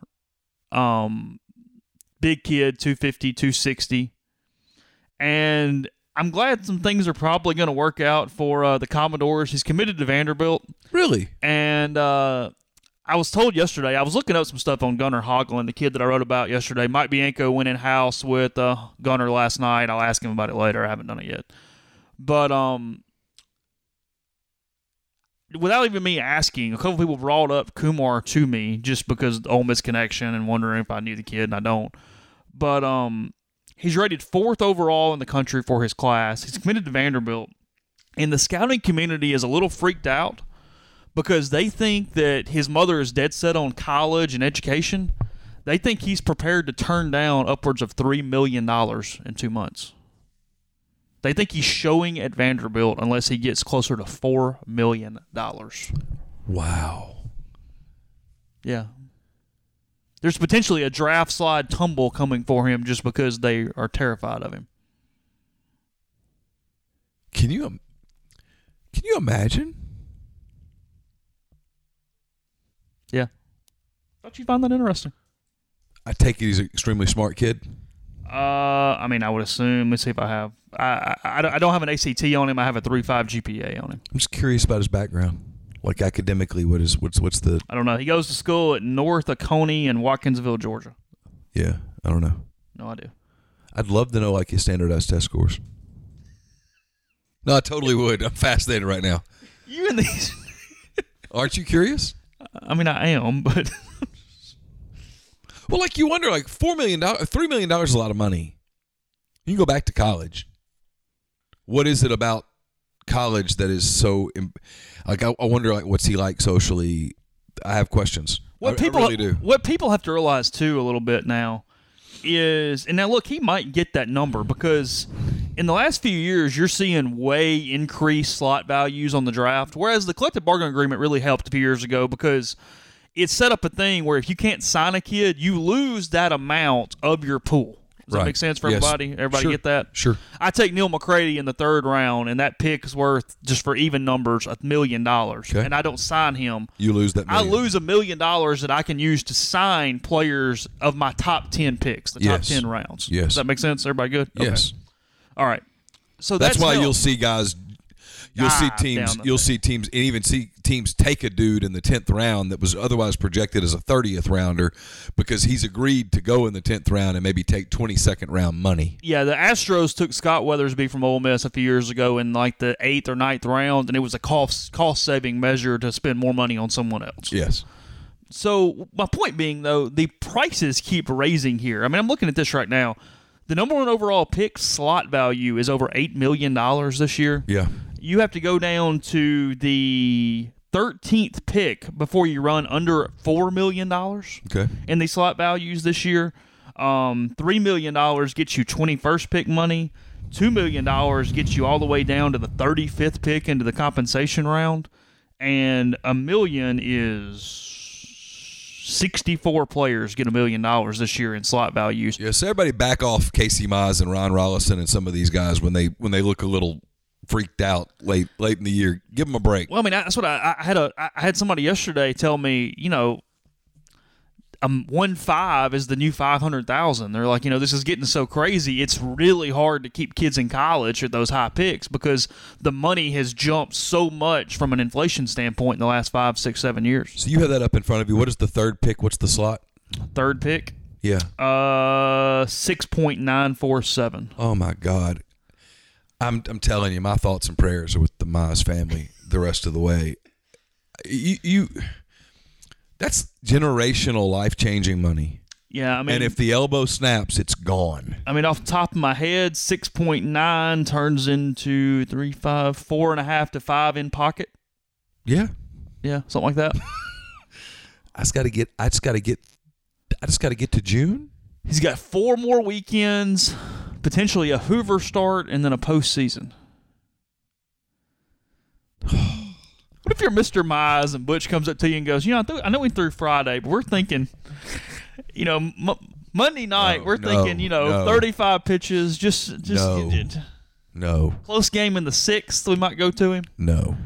Big kid, 250, 260. And I'm glad some things are probably going to work out for the Commodores. He's committed to Vanderbilt. Really? And I was told yesterday, I was looking up some stuff on Gunnar Hoglund, the kid that I wrote about yesterday. Mike Bianco went in-house with Gunnar last night. I'll ask him about it later. I haven't done it yet. But without even me asking, a couple people brought up Kumar to me just because of the Ole Miss connection and wondering if I knew the kid, and I don't. But he's rated 4th overall in the country for his class. He's committed to Vanderbilt. And the scouting community is a little freaked out because they think that his mother is dead set on college and education. They think he's prepared to turn down upwards of $3 million in 2 months. They think he's showing at Vanderbilt unless he gets closer to $4 million. Wow. Yeah. There's potentially a draft slide tumble coming for him just because they are terrified of him. Can you imagine? Yeah. Thought you'd find that interesting. I take it he's an extremely smart kid. I mean, I would assume. Let's see if I have. I don't have an ACT on him. I have a 3.5 GPA on him. I'm just curious about his background. Like academically, what's the? I don't know. He goes to school at North Oconee in Watkinsville, Georgia. Yeah, I don't know. No idea. I'd love to know like his standardized test scores. No, I totally would. I'm fascinated right now. You and these. Aren't you curious? I mean, I am, but. Well, like you wonder, like $3 million is a lot of money. You can go back to college. What is it about college that is so? Like I wonder, like what's he like socially? I have questions. I really do. What people have to realize too a little bit now is, and now look, he might get that number because in the last few years you're seeing way increased slot values on the draft, whereas the collective bargaining agreement really helped a few years ago because it set up a thing where if you can't sign a kid, you lose that amount of your pool. Does that make sense for everybody? Everybody sure. Get that? Sure. I take Neil McCready in the 3rd round, and that pick is worth, just for even numbers, $1 million. Okay. And I don't sign him. You lose that $1 million. I lose $1 million that I can use to sign players of my top 10 picks, the top 10 rounds. Yes. Does that make sense? Everybody good? Okay. Yes. All right. So that's why helped. you'll see guys. You'll see teams, and even see teams take a dude in the 10th round that was otherwise projected as a 30th rounder because he's agreed to go in the 10th round and maybe take 22nd round money. Yeah, the Astros took Scott Weathersby from Ole Miss a few years ago in like the 8th or 9th round, and it was a cost-saving measure to spend more money on someone else. Yes. So my point being, though, the prices keep raising here. I mean, I'm looking at this right now. The number 1 overall pick slot value is over $8 million this year. Yeah. You have to go down to the 13th pick before you run under $4 million in the slot values this year. $3 million gets you 21st pick money. $2 million gets you all the way down to the 35th pick into the compensation round. And $1 million is 64 players get $1 million this year in slot values. Yeah, so everybody back off Casey Mize and Ron Rollison and some of these guys when they look a little freaked out late in the year. Give them a break. Well, I mean, that's what I had somebody yesterday tell me, 1.5 is the new 500,000. They're like, this is getting so crazy. It's really hard to keep kids in college at those high picks because the money has jumped so much from an inflation standpoint in the last 5, 6, 7 years. So you have that up in front of you. What is the 3rd pick? What's the slot? 3rd pick? Yeah. 6.947. Oh my God. I'm telling you, my thoughts and prayers are with the Mize family the rest of the way. You that's generational, life-changing money. Yeah, I mean, and if the elbow snaps, it's gone. I mean, off the top of my head, 6.9 turns into 3, 5, 4.5 to 5 in pocket. Yeah, something like that. I just got to get to June. He's got 4 more weekends, potentially a Hoover start, and then a postseason. What if you're Mr. Mize and Butch comes up to you and goes, I know we threw Friday, but we're thinking, Monday night, we're thinking, 35 pitches, just no. Close game in the 6th, we might go to him. No.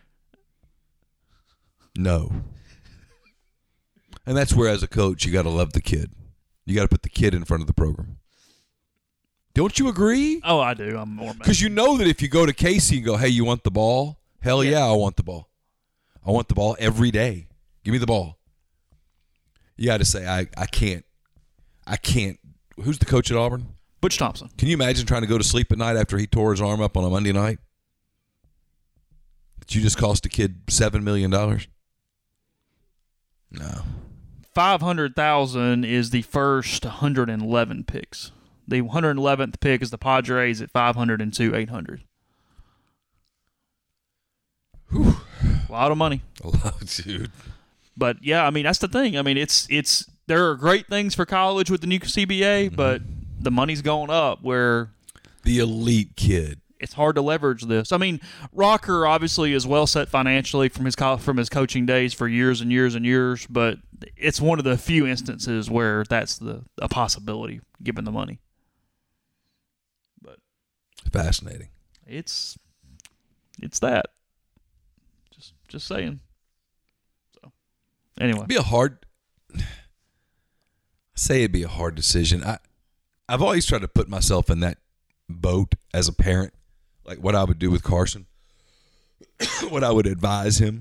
And that's where, as a coach, you got to love the kid. You got to put the kid in front of the program. Don't you agree? Oh, I do. I'm more mad. Because you know that if you go to Casey and go, hey, you want the ball? Hell yeah, I want the ball. I want the ball every day. Give me the ball. You got to say, I can't. Who's the coach at Auburn? Butch Thompson. Can you imagine trying to go to sleep at night after he tore his arm up on a Monday night? That you just cost a kid $7 million? No. 500,000 is the first 111 picks. The 111th pick is the Padres at 502,800. Whew. A lot of money. A lot, dude. But yeah, I mean that's the thing. I mean it's there are great things for college with the new CBA, but the money's going up where the elite kid. It's hard to leverage this. I mean, Rocker obviously is well set financially from his coaching days for years and years and years, but it's one of the few instances where that's a possibility given the money. But fascinating. It's that. Just saying. So anyway, it'd be a hard. say it'd be a hard decision. I've always tried to put myself in that boat as a parent, like what I would do with Carson, what I would advise him.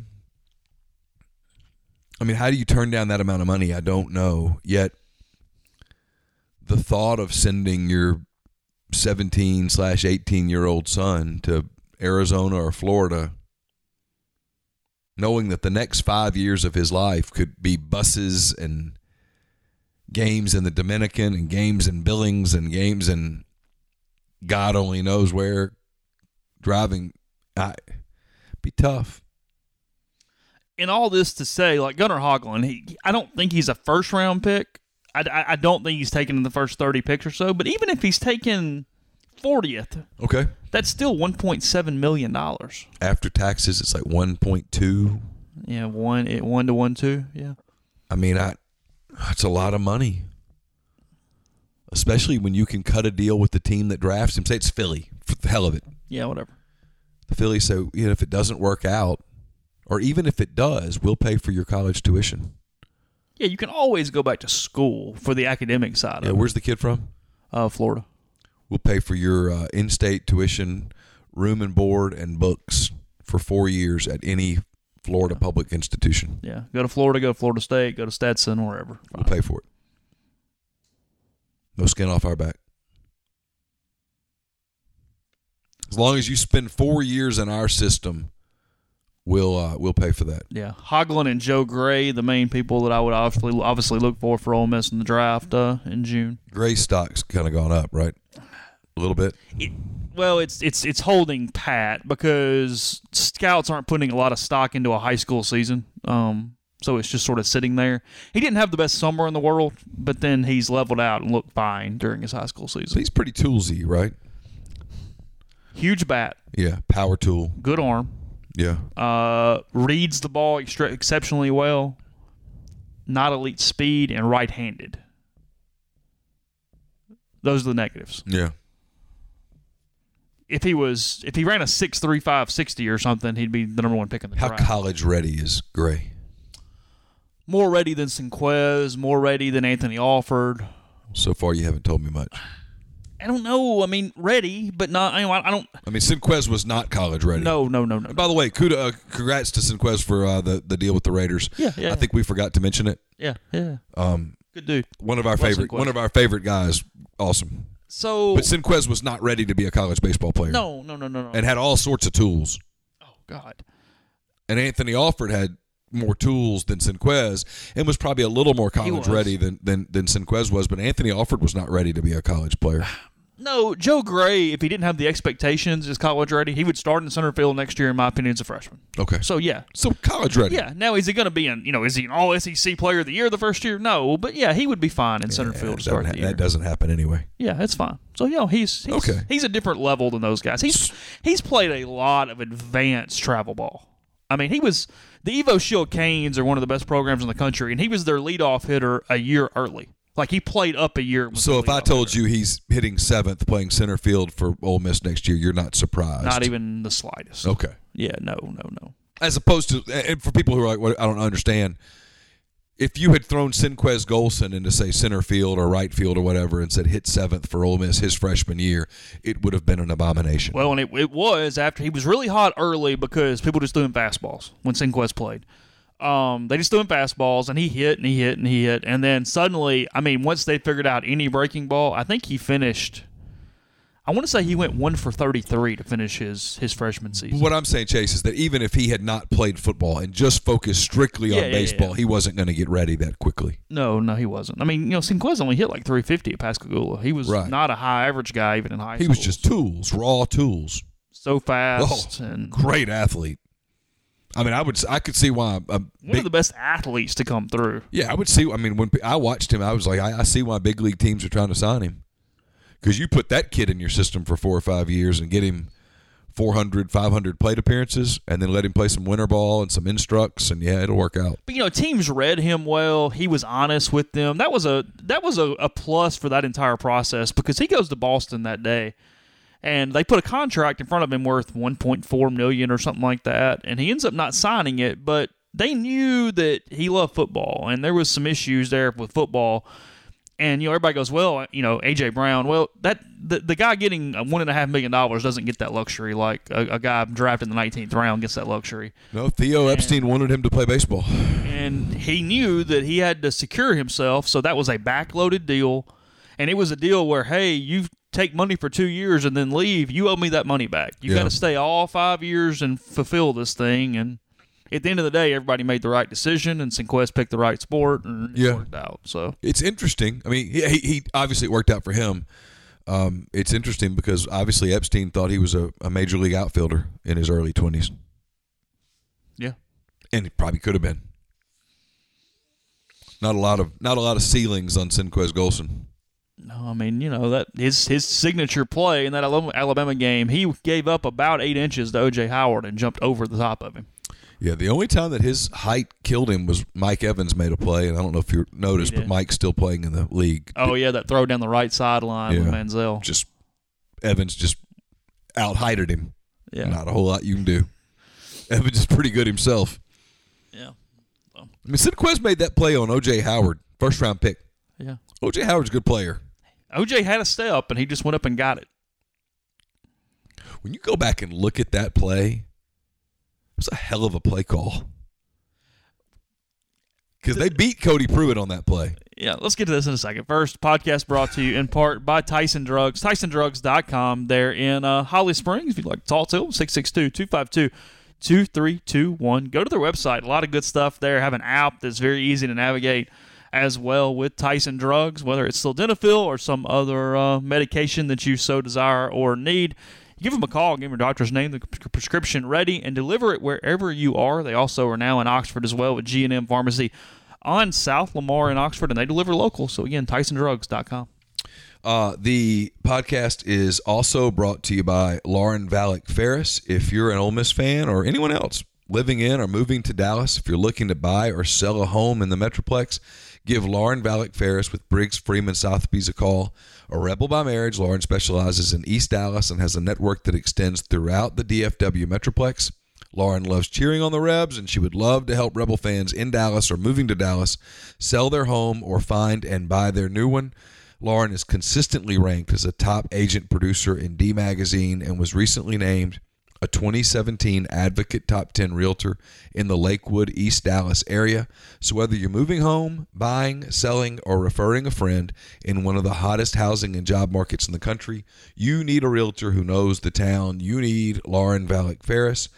I mean, how do you turn down that amount of money? I don't know. Yet the thought of sending your 17/18-year-old son to Arizona or Florida, knowing that the next 5 years of his life could be buses and games in the Dominican and games in Billings and games in God only knows where, driving, be tough. In all this to say, like Gunnar Hoglund, I don't think he's a first-round pick. I don't think he's taken in the first 30 picks or so. But even if he's taken 40th, okay, that's still $1.7 million. After taxes, it's like 1.2. Yeah, 1 to 1.2. Yeah. I mean, that's a lot of money, especially when you can cut a deal with the team that drafts him. Say it's Philly, for the hell of it. Yeah, whatever. The Philly, so if it doesn't work out, or even if it does, we'll pay for your college tuition. Yeah, you can always go back to school for the academic side of it. Where's the kid from? Florida. We'll pay for your in-state tuition, room and board, and books for 4 years at any Florida public institution. Yeah, go to Florida State, go to Stetson, wherever. Fine. We'll pay for it. No skin off our back. As long as you spend 4 years in our system, we'll pay for that. Yeah, Hoglund and Joe Gray, the main people that I would obviously look for Ole Miss in the draft in June. Gray's stock's kind of gone up, right? A little bit. It's holding pat because scouts aren't putting a lot of stock into a high school season. So it's just sort of sitting there. He didn't have the best summer in the world, but then he's leveled out and looked fine during his high school season. So he's pretty toolsy, right? Huge bat. Yeah, power tool. Good arm. Yeah. Reads the ball exceptionally well. Not elite speed and right-handed. Those are the negatives. Yeah. If he ran a 6.3 5.60 or something, he'd be the number one pick in the draft. How college ready is Gray? More ready than Sinquez, more ready than Anthony Alford. So far, you haven't told me much. I don't know. I mean, ready, but not. I don't. I mean, Sinquez was not college ready. No. And by the way, congrats to Sinquez for the deal with the Raiders. Yeah. I think we forgot to mention it. Yeah. Good dude. One of our favorite guys. Awesome. But Sinquez was not ready to be a college baseball player. No. And had all sorts of tools. Oh God. And Anthony Alford had more tools than Sinquez and was probably a little more college ready than Sinquez was, but Anthony Alford was not ready to be a college player. No, Joe Gray, if he didn't have the expectations as college ready, he would start in center field next year, in my opinion, as a freshman. Okay. So, yeah. So, college ready. Yeah. Now, is he going to be is he an all-SEC player of the year the first year? No. But, yeah, he would be fine in center field to start the year. That doesn't happen anyway. Yeah, that's fine. So, he's okay. He's a different level than those guys. He's played a lot of advanced travel ball. I mean, the Evo Shield Canes are one of the best programs in the country, and he was their leadoff hitter a year early. Like, he played up a year. So if I told you he's hitting 7th playing center field for Ole Miss next year, you're not surprised? Not even the slightest. Okay. Yeah, no. As opposed to, and for people who are like, well, I don't understand, if you had thrown Sinquez Golson into, say, center field or right field or whatever and said hit 7th for Ole Miss his freshman year, it would have been an abomination. Well, and it was after he was really hot early because people just threw him fastballs when Sinquez played. They just threw him fastballs, and he hit, and then suddenly, I mean, once they figured out any breaking ball, I think he finished. I want to say he went 1 for 33 to finish his freshman season. What I'm saying, Chase, is that even if he had not played football and just focused strictly on baseball, he wasn't going to get ready that quickly. No, he wasn't. I mean, Sinquez only hit like 350 at Pascagoula. He was not a high average guy even in high school. He was just tools, raw tools. So fast and great athlete. I mean, I could see why one of the best athletes to come through. Yeah, I would see. I mean, when I watched him, I was like, I see why big league teams are trying to sign him. Because you put that kid in your system for 4 or 5 years and get him 400, 500 plate appearances, and then let him play some winter ball and some instructs, and it'll work out. But teams read him well. He was honest with them. That was a plus for that entire process because he goes to Boston that day. And they put a contract in front of him worth $1.4 million or something like that, and he ends up not signing it. But they knew that he loved football, and there was some issues there with football. And, everybody goes, well, A.J. Brown, well, the guy getting $1.5 million doesn't get that luxury like a guy drafted in the 19th round gets that luxury. No, Theo Epstein wanted him to play baseball. And he knew that he had to secure himself, so that was a backloaded deal. And it was a deal where, hey, you take money for 2 years and then leave, you owe me that money back. You got to stay all 5 years and fulfill this thing. And at the end of the day, everybody made the right decision, and Sinquest picked the right sport, and it worked out. So it's interesting. I mean, he obviously it worked out for him. It's interesting because obviously Epstein thought he was a major league outfielder in his early 20s. Yeah, and he probably could have been. Not a lot of ceilings on Sinquest Golson. No, I mean, that his signature play in that Alabama game, he gave up about 8 inches to O.J. Howard and jumped over the top of him. Yeah, the only time that his height killed him was Mike Evans made a play, and I don't know if you noticed, but Mike's still playing in the league. Oh, yeah, that throw down the right sideline with Manziel. Evans just out-heighted him. Yeah. Not a whole lot you can do. Evans is pretty good himself. Yeah. I mean, Sinquest made that play on O.J. Howard, first-round pick. Yeah. O.J. Howard's a good player. O.J. had a step, and he just went up and got it. When you go back and look at that play, it was a hell of a play call. Because they beat Cody Pruitt on that play. Yeah, let's get to this in a second. First, podcast brought to you in part by Tyson Drugs. TysonDrugs.com. They're in Holly Springs. If you'd like to talk to them, 662-252-2321. Go to their website. A lot of good stuff there. Have an app that's very easy to navigate as well with Tyson Drugs, whether it's sildenafil or some other medication that you so desire or need. Give them a call, give them your doctor's name, the prescription ready, and deliver it wherever you are. They also are now in Oxford as well with G&M Pharmacy on South Lamar in Oxford, and they deliver local. So, again, TysonDrugs.com. The podcast is also brought to you by Lauren Valek Ferris. If you're an Ole Miss fan or anyone else living in or moving to Dallas, if you're looking to buy or sell a home in the Metroplex, give Lauren Valek Ferris with Briggs Freeman Sotheby's a call. A Rebel by marriage, Lauren specializes in East Dallas and has a network that extends throughout the DFW Metroplex. Lauren loves cheering on the Rebs, and she would love to help Rebel fans in Dallas or moving to Dallas sell their home or find and buy their new one. Lauren is consistently ranked as a top agent producer in D Magazine and was recently named a 2017 Advocate Top 10 Realtor in the Lakewood, East Dallas area. So whether you're moving home, buying, selling, or referring a friend in one of the hottest housing and job markets in the country, you need a realtor who knows the town. You need Lauren Valek Ferris,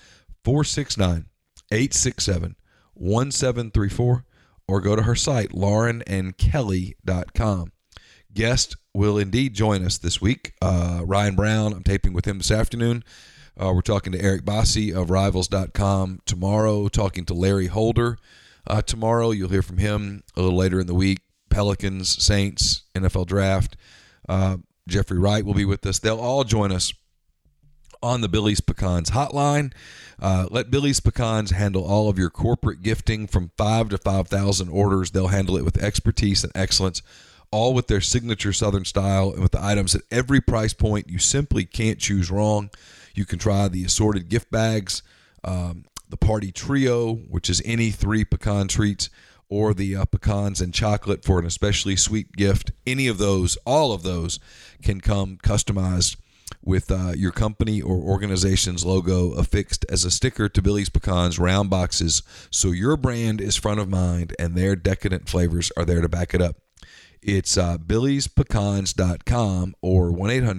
469-867-1734, or go to her site, laurenandkelly.com. Guest will indeed join us this week. Ryan Brown, I'm taping with him this afternoon. We're talking to Eric Bossi of Rivals.com tomorrow, talking to Larry Holder tomorrow. You'll hear from him a little later in the week. Pelicans, Saints, NFL Draft. Jeffrey Wright will be with us. They'll all join us on the Billy's Pecans hotline. Let Billy's Pecans handle all of your corporate gifting from 5 to 5,000 orders. They'll handle it with expertise and excellence, all with their signature Southern style and with the items at every price point. You simply can't choose wrong. You can try the assorted gift bags, the party trio, which is any 3 pecan treats, or the pecans and chocolate for an especially sweet gift. Any of those, all of those can come customized with your company or organization's logo affixed as a sticker to Billy's Pecans round boxes, so your brand is front of mind and their decadent flavors are there to back it up. It's billyspecans.com or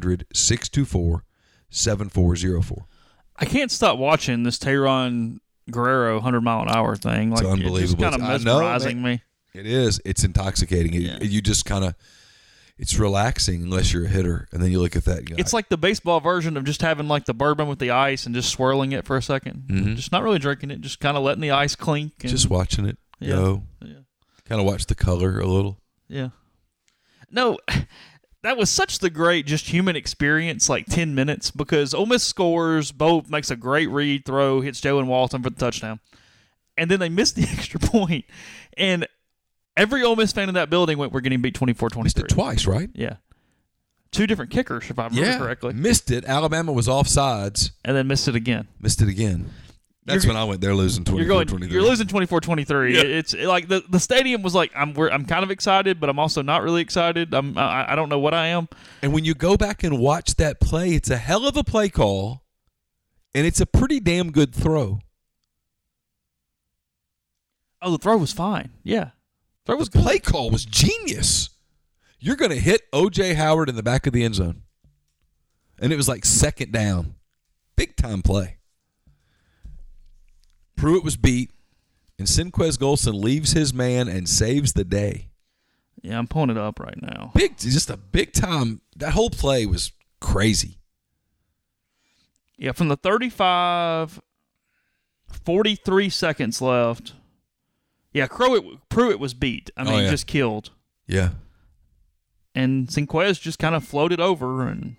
1-800-624-7404. I can't stop watching this Tehran Guerrero 100-mile-an-hour thing. Like, it's unbelievable. It's kind of mesmerizing me. It is. It's intoxicating. You just kind of, it's relaxing unless you're a hitter, and then you look at that. It's like the baseball version of just having like the bourbon with the ice and just swirling it for a second. Mm-hmm. Just not really drinking it, just kind of letting the ice clink. And, just watching it go. Yeah. Kind of watch the color a little. Yeah. No, that was such the great just human experience, like 10 minutes, because Ole Miss scores, Bo makes a great read throw, hits Joe and Walton for the touchdown, and then they missed the extra point, and every Ole Miss fan in that building went, we're getting beat 24-23. Missed it twice, right? Yeah. 2 different kickers, if I remember correctly. Missed it. Alabama was offsides. And then missed it again. Missed it again. That's when I went there losing 24-23. You're losing 24-23. Yeah. It's like the stadium was like I'm kind of excited, but I'm also not really excited. I don't know what I am. And when you go back and watch that play, it's a hell of a play call, and it's a pretty damn good throw. Oh, the throw was fine. Yeah, throw was The good. play call was genius. You're going to hit O.J. Howard in the back of the end zone. And it was like second down. Big time play. Pruitt was beat, and Sinquez Golson leaves his man and saves the day. Yeah, I'm pulling it up right now. Just a big time. That whole play was crazy. Yeah, from the 35, 43 seconds left. Yeah, Pruitt was beat. I mean, just killed. Yeah. And Sinquez just kind of floated over, and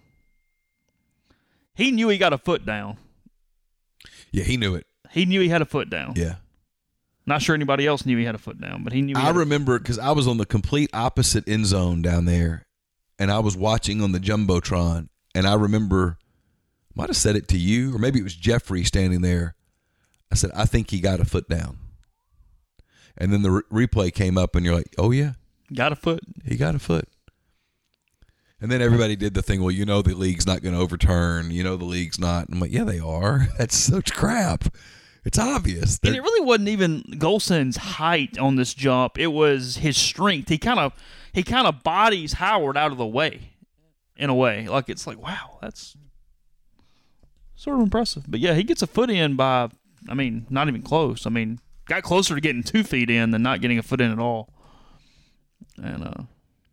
he knew he got a foot down. Yeah, he knew it. He knew he had a foot down. Yeah. Not sure anybody else knew he had a foot down, but he knew. I remember because I was on the complete opposite end zone down there, and I was watching on the Jumbotron, and I remember, might have said it to you, or maybe it was Jeffrey standing there. I said, I think he got a foot down. And then the replay came up, and you're like, oh, yeah. Got a foot. He got a foot. And then everybody did the thing, well, you know the league's not going to overturn. You know the league's not. I'm like, yeah, they are. That's such crap. It's obvious. And it really wasn't even Golson's height on this jump. It was his strength. He kind of bodies Howard out of the way, in a way. Like, it's like, wow, that's sort of impressive. But, yeah, he gets a foot in by, I mean, not even close. I mean, got closer to getting 2 feet in than not getting a foot in at all. And,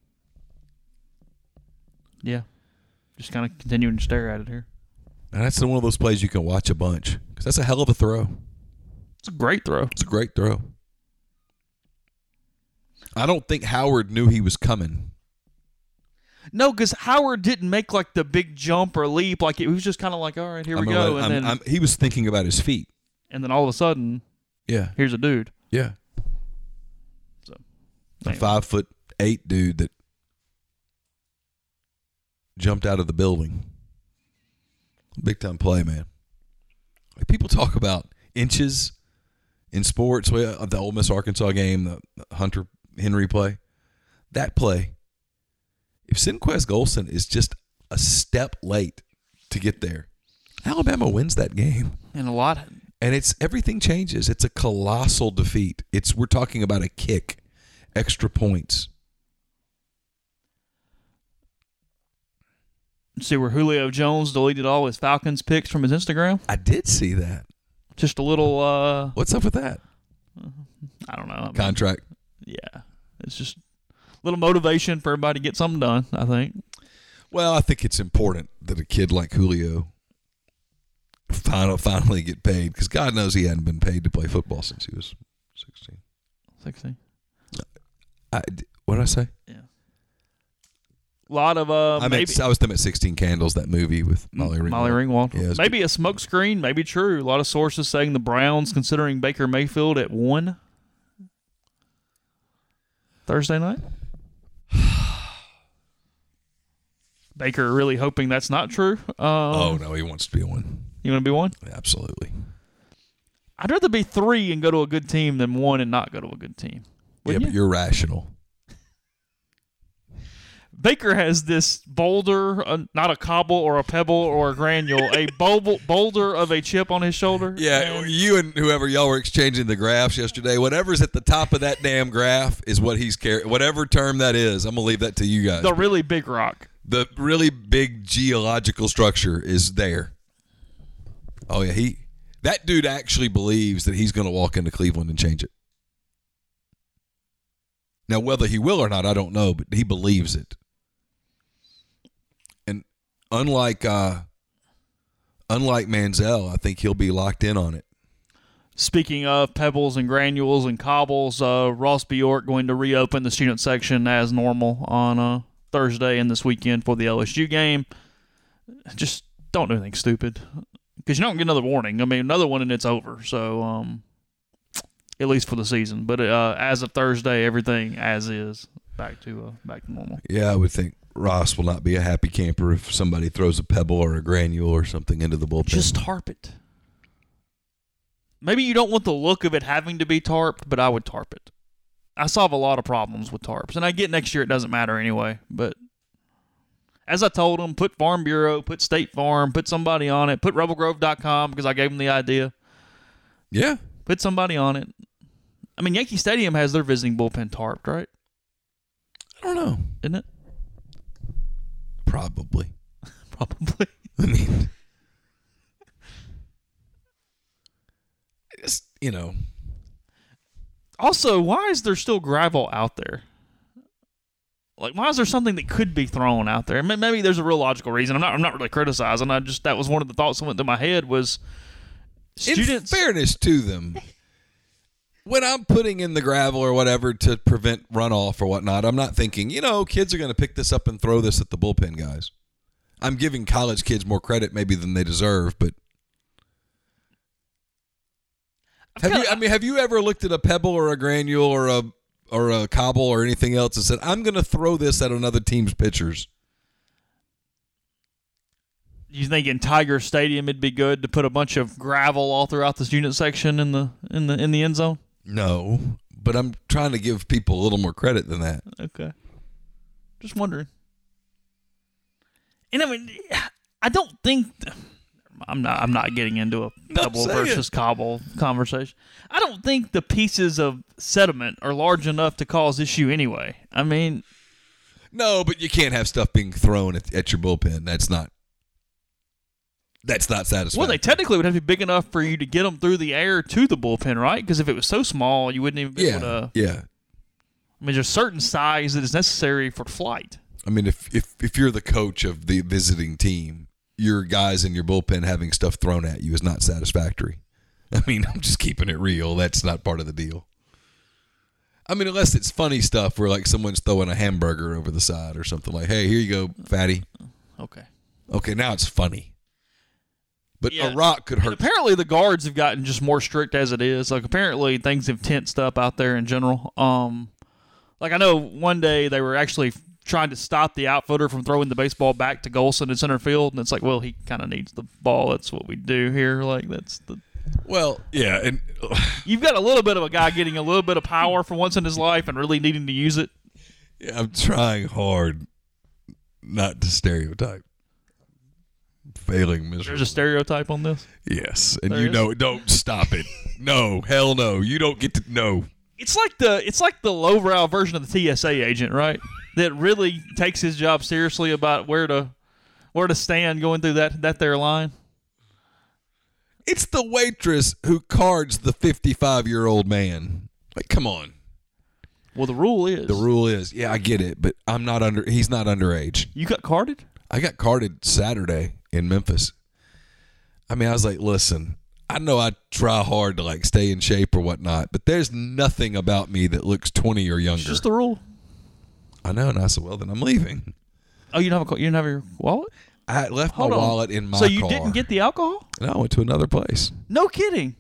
yeah, just kind of continuing to stare at it here. And that's one of those plays you can watch a bunch because that's a hell of a throw. It's a great throw. It's a great throw. I don't think Howard knew he was coming. No, because Howard didn't make like the big jump or leap. Like, it was just kind of like, all right, here we go. And then he was thinking about his feet. And then all of a sudden, yeah, here's a dude. Yeah. So, a 5'8" dude that jumped out of the building. Big time play, man. Like, people talk about inches in sports. The Ole Miss Arkansas game, the Hunter Henry play. That play, if Sinquez Golson is just a step late to get there, Alabama wins that game. And a lot. And everything changes. It's a colossal defeat. We're talking about a kick, extra points. See where Julio Jones deleted all his Falcons picks from his Instagram? I did see that. Just a little... What's up with that? I don't know. Contract. Yeah. It's just a little motivation for everybody to get something done, I think. Well, I think it's important that a kid like Julio finally get paid, because God knows he hadn't been paid to play football since he was 16. 16? What did I say? Yeah. A lot of I was them at 16 Candles, that movie with Molly Ringwald. Molly Ringwald. Yeah, maybe a smoke screen, maybe true. A lot of sources saying the Browns considering Baker Mayfield at 1 Thursday night. Baker really hoping that's not true. Oh no, he wants to be 1. You want to be 1? Absolutely. I'd rather be 3 and go to a good team than 1 and not go to a good team. Yeah, but you're rational. Baker has this boulder, not a cobble or a pebble or a granule, a boulder of a chip on his shoulder. Yeah, you and whoever y'all were exchanging the graphs yesterday, whatever's at the top of that damn graph is what he's carrying. Whatever term that is, I'm going to leave that to you guys. The really big rock. The really big geological structure is there. Oh, yeah, that dude actually believes that he's going to walk into Cleveland and change it. Now, whether he will or not, I don't know, but he believes it. And unlike Manziel, I think he'll be locked in on it. Speaking of pebbles and granules and cobbles, Ross Bjork going to reopen the student section as normal on Thursday and this weekend for the LSU game. Just don't do anything stupid, because you don't get another warning. I mean, another one and it's over. So, at least for the season. But as of Thursday, everything as is, back to normal. Yeah, I would think Ross will not be a happy camper if somebody throws a pebble or a granule or something into the bullpen. Just tarp it. maybe you don't want the look of it having to be tarped, but I would tarp it. I solve a lot of problems with tarps, and I get next year it doesn't matter anyway. But as I told them, put Farm Bureau, put State Farm, put somebody on it, put RebelGrove.com because I gave them the idea. Yeah. Put somebody on it. I mean, Yankee Stadium has their visiting bullpen tarped, right? I don't know. Isn't it? Probably. Probably. I mean, it's, Also, why is there still gravel out there? Like, why is there something that could be thrown out there? Maybe there's a real logical reason. I'm not really criticizing. That was one of the thoughts that went through my head was students. In fairness to them, when I'm putting in the gravel or whatever to prevent runoff or whatnot, I'm not thinking, kids are going to pick this up and throw this at the bullpen guys. I'm giving college kids more credit maybe than they deserve, but have you ever looked at a pebble or a granule or a cobble or anything else and said, I'm going to throw this at another team's pitchers? You think in Tiger Stadium it'd be good to put a bunch of gravel all throughout the student section in the end zone? No, but I'm trying to give people a little more credit than that. Okay. Just wondering. And I mean, I don't think I'm not getting into a pebble versus cobble conversation. I don't think the pieces of sediment are large enough to cause issue anyway. I mean, no, but you can't have stuff being thrown at your bullpen. That's not satisfying. Well, they technically would have to be big enough for you to get them through the air to the bullpen, right? Because if it was so small, you wouldn't even be able to. Yeah. I mean, there's a certain size that is necessary for flight. I mean, if you're the coach of the visiting team, your guys in your bullpen having stuff thrown at you is not satisfactory. I mean, I'm just keeping it real. That's not part of the deal. I mean, unless it's funny stuff where, like, someone's throwing a hamburger over the side or something like, hey, here you go, fatty. Okay, now it's funny. But a rock could hurt. And apparently the guards have gotten just more strict as it is. Like, apparently things have tensed up out there in general. Like, I know one day they were actually trying to stop the outfielder from throwing the baseball back to Golson in center field, and it's like, well, he kind of needs the ball. That's what we do here. Like, that's the. Well, yeah, and you've got a little bit of a guy getting a little bit of power for once in his life and really needing to use it. Yeah, I'm trying hard not to stereotype. Failing miserably. There's a stereotype on this? Yes, and don't stop it. No, hell no. You don't get to know. It's like the lowbrow version of the TSA agent, right? That really takes his job seriously about where to stand going through that there line. It's the waitress who cards the 55-year-old man. Like, come on. Well, the rule is. Yeah, I get it, but he's not underage. You got carded? I got carded Saturday in Memphis. I mean, I was like, listen, I know I try hard to, like, stay in shape or whatnot, but there's nothing about me that looks 20 or younger. It's just the rule. I know, and I said, well, then I'm leaving. Oh, you didn't have your wallet? I had left my wallet in my car. So you didn't get the alcohol? No, I went to another place. No kidding.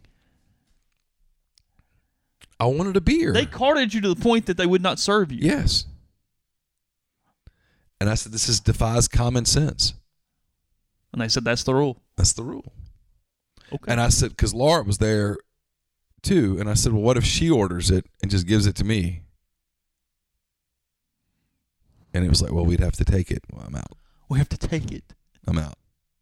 I wanted a beer. They carded you to the point that they would not serve you. Yes. And I said, this defies common sense. And they said, that's the rule. That's the rule. Okay. And I said, because Laura was there too, and I said, well, what if she orders it and just gives it to me? And it was like, well, we'd have to take it. Well, I'm out. We have to take it. I'm out.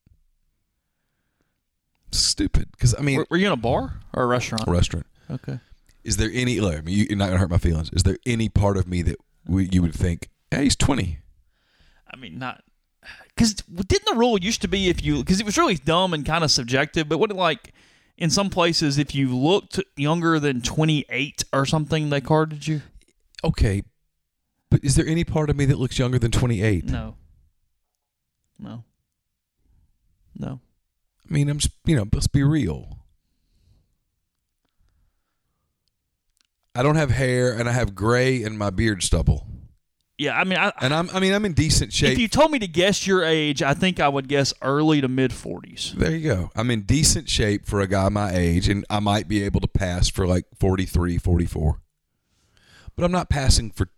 Stupid. Because, I mean. Were you in a bar or a restaurant? A restaurant. Okay. Is there any, look, I mean, you're not going to hurt my feelings. Is there any part of me that you would think, hey, he's 20? I mean, not. Because didn't the rule used to be because it was really dumb and kind of subjective, but wouldn't, like, in some places, if you looked younger than 28 or something, they carded you? Okay. But is there any part of me that looks younger than 28? No. I mean, I'm just, let's be real. I don't have hair, and I have gray in my beard stubble. Yeah, I mean, I'm in decent shape. If you told me to guess your age, I think I would guess early to mid 40s. There you go. I'm in decent shape for a guy my age, and I might be able to pass for like 43, 44. But I'm not passing for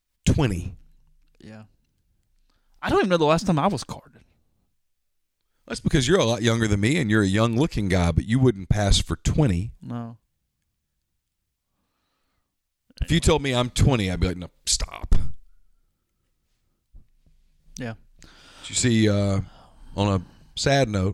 20. Yeah. I don't even know the last time I was carded. That's because you're a lot younger than me, and you're a young-looking guy, but you wouldn't pass for 20. No. If you told me I'm 20, I'd be like, no, stop. Yeah. Did you see, on a sad note,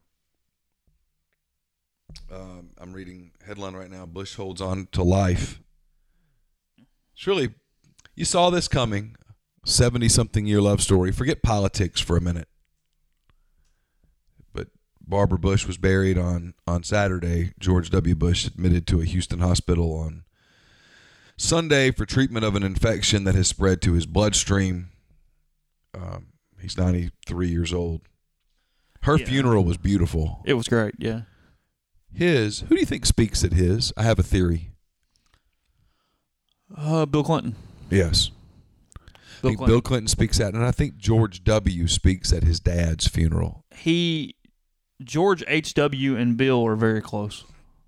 I'm reading headline right now, Bush holds on to life. It's really, you saw this coming, 70-something year love story. Forget politics for a minute. But Barbara Bush was buried on Saturday. George W. Bush admitted to a Houston hospital on Sunday for treatment of an infection that has spread to his bloodstream. He's 93 years old. Her funeral was beautiful. It was great, yeah. Who do you think speaks at his? I have a theory. Bill Clinton. Yes. Bill Clinton speaks at, and I think George W. speaks at his dad's funeral. George H.W. and Bill are very close.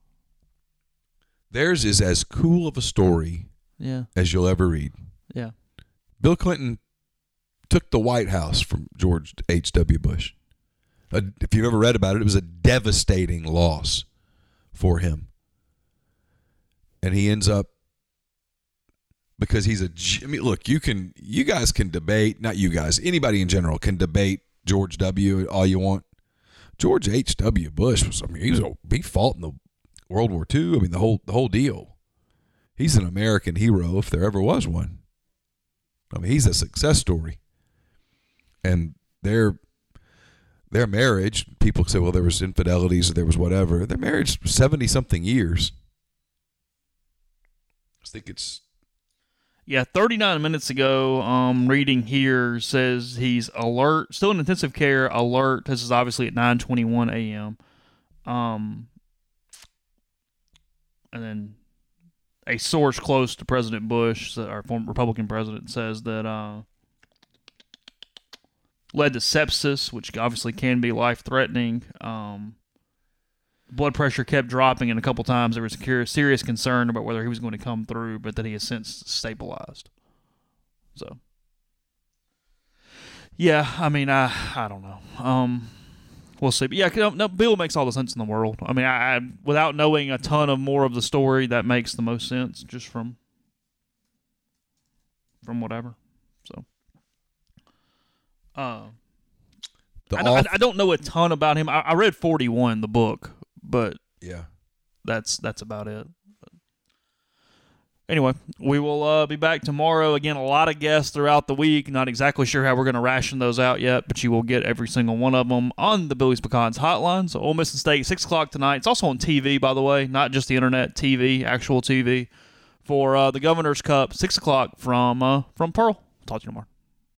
Theirs is as cool of a story as you'll ever read. Yeah. Bill Clinton took the White House from George H.W. Bush. If you've ever read about it, it was a devastating loss for him. And he ends up, because he's look, you guys can debate, not you guys, anybody in general can debate George W. all you want. George H.W. Bush was, he fought in the World War II. The whole deal. He's an American hero if there ever was one. He's a success story. And their marriage, people say, well, there was infidelities or there was whatever. Their marriage, 70-something years. I think it's... Yeah, 39 minutes ago, reading here says he's alert, still in intensive care, alert. This is obviously at 9:21 a.m. And then a source close to President Bush, our former Republican president, says that led to sepsis, which obviously can be life-threatening. Blood pressure kept dropping, and a couple times there was serious concern about whether he was going to come through, but that he has since stabilized. So, yeah, I don't know. We'll see. But yeah, no, Bill makes all the sense in the world. I without knowing a ton of more of the story, that makes the most sense just from whatever. So, I don't know a ton about him. I read 41, the book, but yeah, that's about it. But anyway, we will be back tomorrow. Again, a lot of guests throughout the week. Not exactly sure how we're going to ration those out yet, but you will get every single one of them on the Billy's Pecans hotline. So Ole Miss and State, 6 o'clock tonight. It's also on TV, by the way, not just the internet, TV, actual TV, for the Governor's Cup, 6 o'clock from Pearl. Talk to you tomorrow.